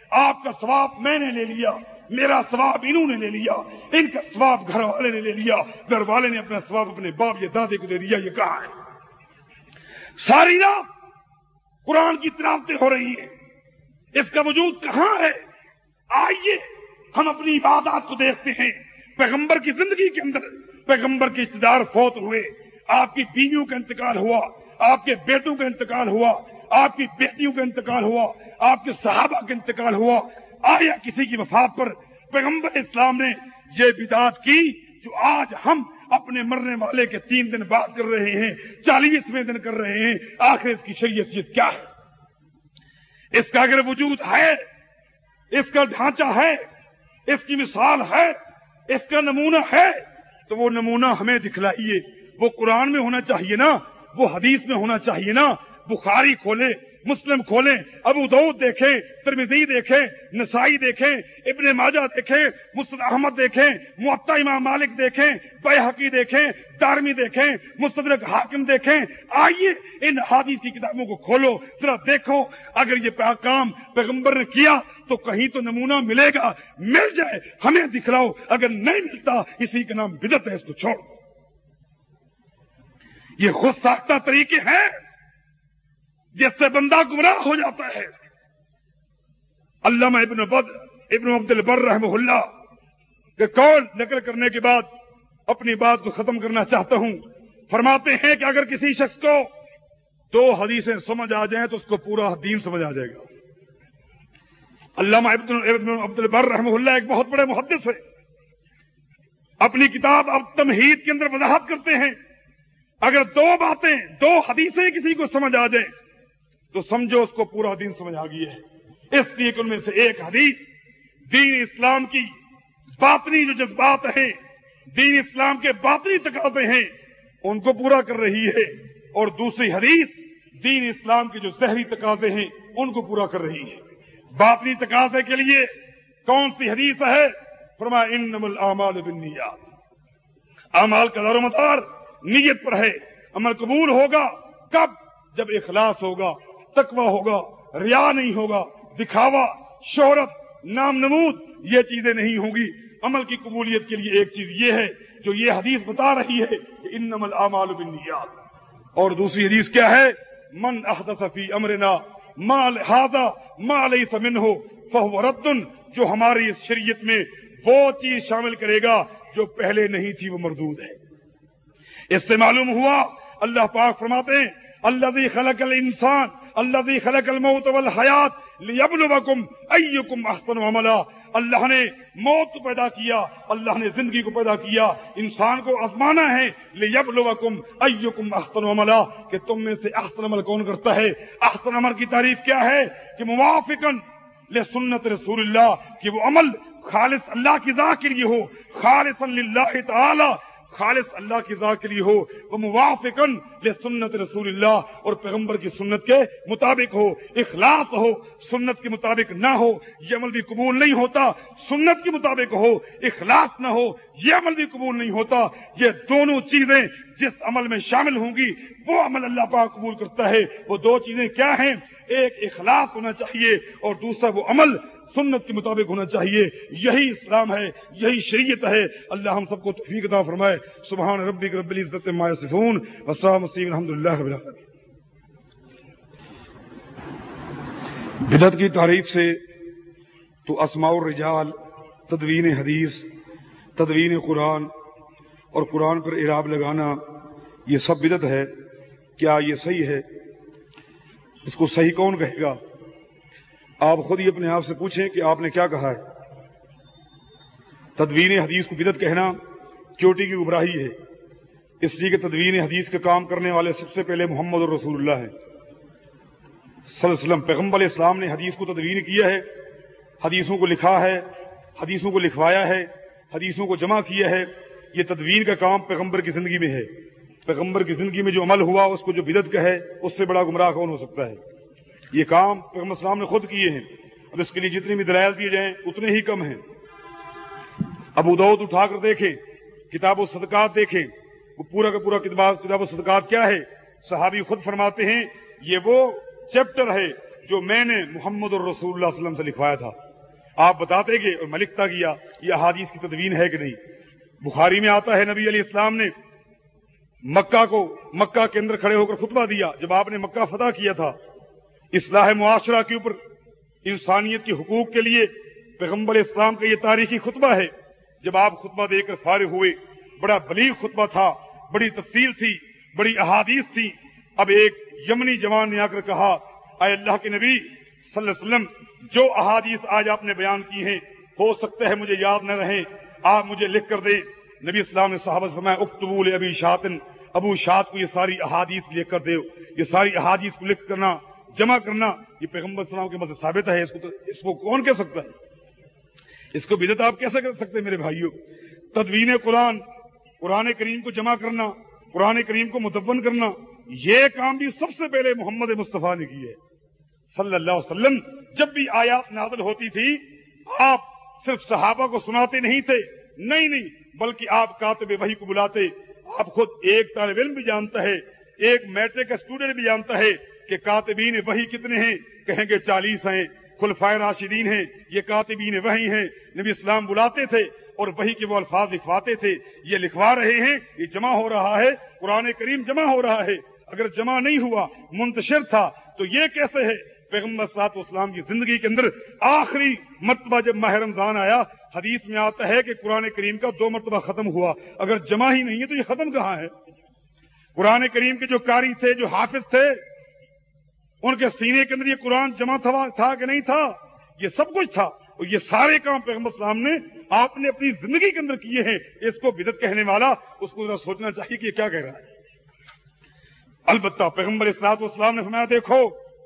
آپ کا ثواب میں نے لے لیا، میرا ثواب انہوں نے لے لیا، ان کا ثواب گھر والے نے لے لیا، گھر والے نے اپنا ثواب اپنے باپ یا دادے کو دے دیا. یہ کہاں ہے؟ ساری رات قرآن کی تلاوتیں ہو رہی ہیں، اس کا وجود کہاں ہے؟ آئیے ہم اپنی عبادات کو دیکھتے ہیں. پیغمبر کی زندگی کے اندر پیغمبر کے رشتے دار فوت ہوئے، آپ کی بیویوں کا انتقال ہوا، آپ کے بیٹوں کا انتقال ہوا، آپ کی بیٹیوں کا انتقال ہوا، آپ کے صحابہ کا انتقال ہوا. آیا کسی کی وفات پر پیغمبر اسلام نے یہ بدعت کی جو آج ہم اپنے مرنے والے کے 3 دن بعد کر رہے ہیں، 40ویں دن کر رہے ہیں؟ آخر اس کی شریعت کیا ہے؟ اس کا اگر وجود ہے، اس کا ڈھانچہ ہے، اس کی مثال ہے، اس کا نمونہ ہے، تو وہ نمونہ ہمیں دکھلائیے. وہ قرآن میں ہونا چاہیے نا، وہ حدیث میں ہونا چاہیے نا. بخاری کھولیں، مسلم کھولیں، ابو داؤد دیکھیں، ترمذی دیکھیں، نسائی دیکھیں، ابن ماجہ دیکھیں، مسند احمد دیکھیں، موطا امام مالک دیکھیں، بیہقی دیکھیں، دارمی دیکھیں، مستدرک حاکم دیکھیں. آئیے ان حدیث کی کتابوں کو کھولو، ذرا دیکھو اگر یہ کام پیغمبر نے کیا تو کہیں تو نمونہ ملے گا. مل جائے ہمیں دکھلاؤ، اگر نہیں ملتا اسی کا نام بدعت ہے، اس کو چھوڑ. یہ خود ساختہ طریقے ہیں جس سے بندہ گمراہ ہو جاتا ہے. علامہ ابن عبد البر رحمہ اللہ کے قول نقل کرنے کے بعد اپنی بات کو ختم کرنا چاہتا ہوں. فرماتے ہیں کہ اگر کسی شخص کو 2 حدیثیں سمجھ آ جائیں تو اس کو پورا دین سمجھ آ جائے گا. علامہ ابن عبد البر رحمہ اللہ ایک بہت بڑے محدث ہے. اپنی کتاب التمہید کے اندر وضاحت کرتے ہیں اگر 2 حدیثیں کسی کو سمجھ آ جائیں تو سمجھو اس کو پورا دین سمجھ آ گئی ہے. اس لیے کہ ان میں سے ایک حدیث دین اسلام کی باطنی جو جذبات ہیں، دین اسلام کے باطنی تقاضے ہیں، ان کو پورا کر رہی ہے، اور دوسری حدیث دین اسلام کے جو ظاہری تقاضے ہیں ان کو پورا کر رہی ہے. باطنی تقاضے کے لیے کون سی حدیث ہے؟ فرمایا انما الاعمال بالنیات. اعمال کا دار و مدار نیت پر ہے. عمل قبول ہوگا کب؟ جب اخلاص ہوگا، تقوی ہوگا، ریا نہیں ہوگا، دکھاوا، شہرت، نام نمود یہ چیزیں نہیں ہوں گی. عمل کی قبولیت کے لیے ایک چیز یہ ہے جو یہ حدیث بتا رہی ہے کہ انما الاعمال بالنیات. اور دوسری حدیث کیا ہے؟ من احدث فی امرنا ما ھذا ما لیس منہ فہو رد. جو ہماری اس شریعت میں وہ چیز شامل کرے گا جو پہلے نہیں تھی وہ مردود ہے. اس سے معلوم ہوا اللہ پاک فرماتے ہیں الذی خلق الانسان الذی خلق الموت والحیات لیبلوکم ایکم احسن عملا. اللہ نے موت کو پیدا کیا، اللہ نے زندگی کو پیدا کیا، انسان کو آزمانا ہے. لیبلوکم ایکم احسن عملا، کہ تم میں سے احسن عمل کون کرتا ہے. احسن عمل کی تعریف کیا ہے؟ کہ موافقاً لسنت رسول اللہ، کہ وہ عمل خالص اللہ کی ذات کے لیے ہو، خالصا للہ تعالی، خالص اللہ کی ذات کے لیے ہو. وہ موافقاً لسنت رسول اللہ، اور پیغمبر کی سنت کے مطابق ہو. اخلاص ہو، سنت کے مطابق نہ ہو یہ عمل بھی قبول نہیں ہوتا. سنت کے مطابق ہو، اخلاص نہ ہو یہ عمل بھی قبول نہیں ہوتا. یہ دونوں چیزیں جس عمل میں شامل ہوں گی وہ عمل اللہ پاک قبول کرتا ہے. وہ 2 چیزیں کیا ہیں؟ ایک اخلاص ہونا چاہیے اور دوسرا وہ عمل سنت کے مطابق ہونا چاہیے. یہی اسلام ہے، یہی شریعت ہے. اللہ ہم سب کو توفیق عطا فرمائے. سبحان ربک رب العزت عما یصفون والسلام علیکم الحمدللہ رب العالمین. بدعت کی تعریف سے تو اسماء الرجال، تدوین حدیث، تدوین قرآن اور قرآن پر اعراب لگانا یہ سب بدعت ہے. کیا یہ صحیح ہے؟ اس کو صحیح کون کہے گا؟ آپ خود ہی اپنے آپ سے پوچھیں کہ آپ نے کیا کہا ہے. تدوین حدیث کو بدعت کہنا چوٹی کی گمراہی ہے، اس لیے کہ تدوین حدیث کا کام کرنے والے سب سے پہلے محمد رسول اللہ ہے صلی اللہ علیہ وسلم. پیغمبر اسلام نے حدیث کو تدوین کیا ہے، حدیثوں کو لکھا ہے، حدیثوں کو لکھوایا ہے، حدیثوں کو جمع کیا ہے. یہ تدوین کا کام پیغمبر کی زندگی میں ہے. پیغمبر کی زندگی میں جو عمل ہوا اس کو جو بدعت کہے اس سے بڑا گمراہ کون ہو سکتا ہے؟ یہ کام پیغمبر اسلام نے خود کیے ہیں. اب اس کے لیے جتنی بھی دلائل دیے جائیں اتنے ہی کم ہیں. ابو داؤد اٹھا کر دیکھیں، کتاب الصدقات دیکھیں، وہ پورا کا پورا کتاب الصدقات کیا ہے؟ صحابی خود فرماتے ہیں یہ وہ چیپٹر ہے جو میں نے محمد الرسول اللہ صلی اللہ علیہ وسلم سے لکھوایا تھا. آپ بتاتے گئے اور میں لکھتا گیا. یہ احادیث کی تدوین ہے کہ نہیں؟ بخاری میں آتا ہے نبی علیہ السلام نے مکہ کے اندر کھڑے ہو کر خطبہ دیا جب آپ نے مکہ فتح کیا تھا. اصلاح معاشرہ کے اوپر، انسانیت کے حقوق کے لیے پیغمبر اسلام کا یہ تاریخی خطبہ ہے. جب آپ خطبہ دے کر فارغ ہوئے، بڑا بلیغ خطبہ تھا، بڑی تفصیل تھی، بڑی احادیث تھی. اب ایک یمنی جوان نے آ کر کہا، اے اللہ کے نبی صلی اللہ علیہ وسلم، جو احادیث آج آپ نے بیان کی ہیں ہو سکتا ہے مجھے یاد نہ رہیں، آپ مجھے لکھ کر دیں. نبی اسلام نے صحابہ سے فرمایا، اکتبوا لابی شاطن، ابو شاط کو یہ ساری احادیث لکھ کر دو. یہ ساری احادیث کو لکھ کرنا، جمع کرنا، یہ پیغمبر صلی اللہ علیہ وسلم کے مذہب ثابت ہے. اس کو کون کہہ سکتا ہے؟ اس کو بدعت آپ کیسے کر سکتے ہیں میرے بھائیوں؟ تدوین قرآن کریم کو جمع کرنا، قرآن کریم کو مدون کرنا، یہ کام بھی سب سے پہلے محمد مصطفیٰ نے کی ہے صلی اللہ علیہ وسلم. جب بھی آیات نازل ہوتی تھی آپ صرف صحابہ کو سناتے نہیں تھے، نہیں، بلکہ آپ کاتب وحی کو بلاتے. آپ خود ایک طالب علم بھی جانتا ہے، ایک میٹرک کا اسٹوڈنٹ بھی جانتا ہے کہ کاتبین وحی کتنے ہیں؟ کہیں گے 40 ہیں. خلفائے راشدین ہیں، یہ کاتبین وحی ہیں. نبی اسلام بلاتے تھے اور وحی کے وہ الفاظ لکھواتے تھے. یہ لکھوا رہے ہیں، یہ جمع ہو رہا ہے، قرآن کریم جمع ہو رہا ہے. اگر جمع نہیں ہوا، منتشر تھا، تو یہ کیسے ہے؟ پیغمبر صلی اللہ علیہ وسلم کی زندگی کے اندر آخری مرتبہ جب ماہ رمضان آیا، حدیث میں آتا ہے کہ قرآن کریم کا 2 مرتبہ ختم ہوا. اگر جمع ہی نہیں ہے تو یہ ختم کہاں ہے؟ قرآن کریم کے جو قاری تھے، جو حافظ تھے، ان کے سینے کے اندر یہ قرآن جمع تھا کہ نہیں تھا؟ یہ سب کچھ تھا. اور یہ سارے کام پیغمبر صلی اللہ علیہ وسلم نے آپ نے اپنی زندگی کے اندر کیے ہیں. اس کو بدعت کہنے والا اس کو ذرا سوچنا چاہیے کہ یہ کیا کہہ رہا ہے. البتہ پیغمبر صلی اللہ علیہ وسلم نے فرمایا، دیکھو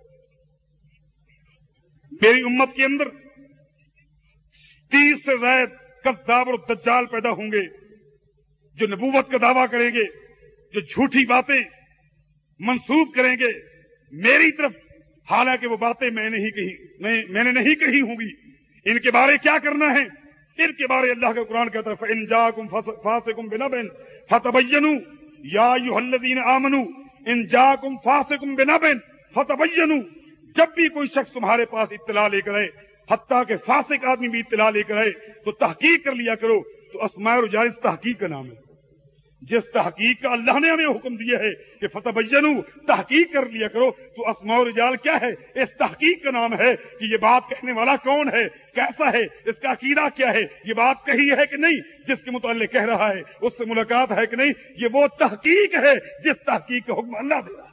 میری امت کے اندر 30 سے زائد کذاب اور دجال پیدا ہوں گے جو نبوت کا دعویٰ کریں گے، جو جھوٹی باتیں منسوب کریں گے میری طرف، حالانکہ وہ باتیں میں نے نہیں کہی ہوں گی. ان کے بارے کیا کرنا ہے؟ ان کے بارے اللہ کا قرآن کہتا ہے، فَإِن جَاءَكُمْ فَاسِقٌ بِنَبَإٍ فَتَبَيَّنُوا يَا أَيُّهَا الَّذِينَ آمَنُوا إِن جَاءَكُمْ فَاسِقٌ بِنَبَإٍ فَتَبَيَّنُوا. جب بھی کوئی شخص تمہارے پاس اطلاع لے کر آئے، حتیٰ کہ فاسق آدمی بھی اطلاع لے کر آئے، تو تحقیق کر لیا کرو. تو اسماء الرجال اس تحقیق کا نام ہے. جس تحقیق کا اللہ نے ہمیں حکم دیا ہے کہ فتبینوا، تحقیق کر لیا کرو، تو اسماء الرجال کیا ہے؟ اس تحقیق کا نام ہے کہ یہ بات کہنے والا کون ہے، کیسا ہے، اس کا عقیدہ کیا ہے، یہ بات کہی ہے کہ نہیں، جس کے متعلق کہہ رہا ہے اس سے ملاقات ہے کہ نہیں. یہ وہ تحقیق ہے جس تحقیق کا حکم اللہ دے رہا ہے.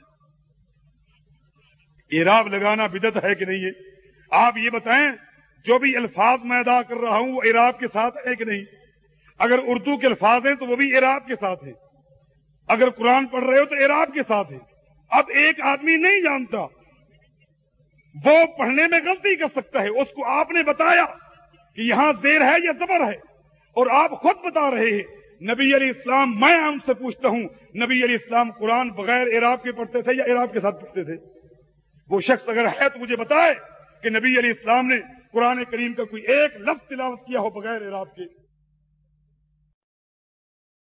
اعراب لگانا بدعت ہے کہ نہیں ہے؟ آپ یہ بتائیں، جو بھی الفاظ میں ادا کر رہا ہوں وہ اعراب کے ساتھ ہے کہ نہیں؟ اگر اردو کے الفاظ ہیں تو وہ بھی اعراب کے ساتھ ہیں. اگر قرآن پڑھ رہے ہو تو اعراب کے ساتھ ہیں. اب ایک آدمی نہیں جانتا، وہ پڑھنے میں غلطی کر سکتا ہے، اس کو آپ نے بتایا کہ یہاں زیر ہے یا زبر ہے، اور آپ خود بتا رہے ہیں. نبی علیہ السلام، میں ہم سے پوچھتا ہوں، نبی علیہ السلام قرآن بغیر اعراب کے پڑھتے تھے یا اعراب کے ساتھ پڑھتے تھے؟ وہ شخص اگر ہے تو مجھے بتائے کہ نبی علیہ السلام نے قرآن کریم کا کوئی ایک لفظ تلاوت کیا ہو بغیر اعراب کے.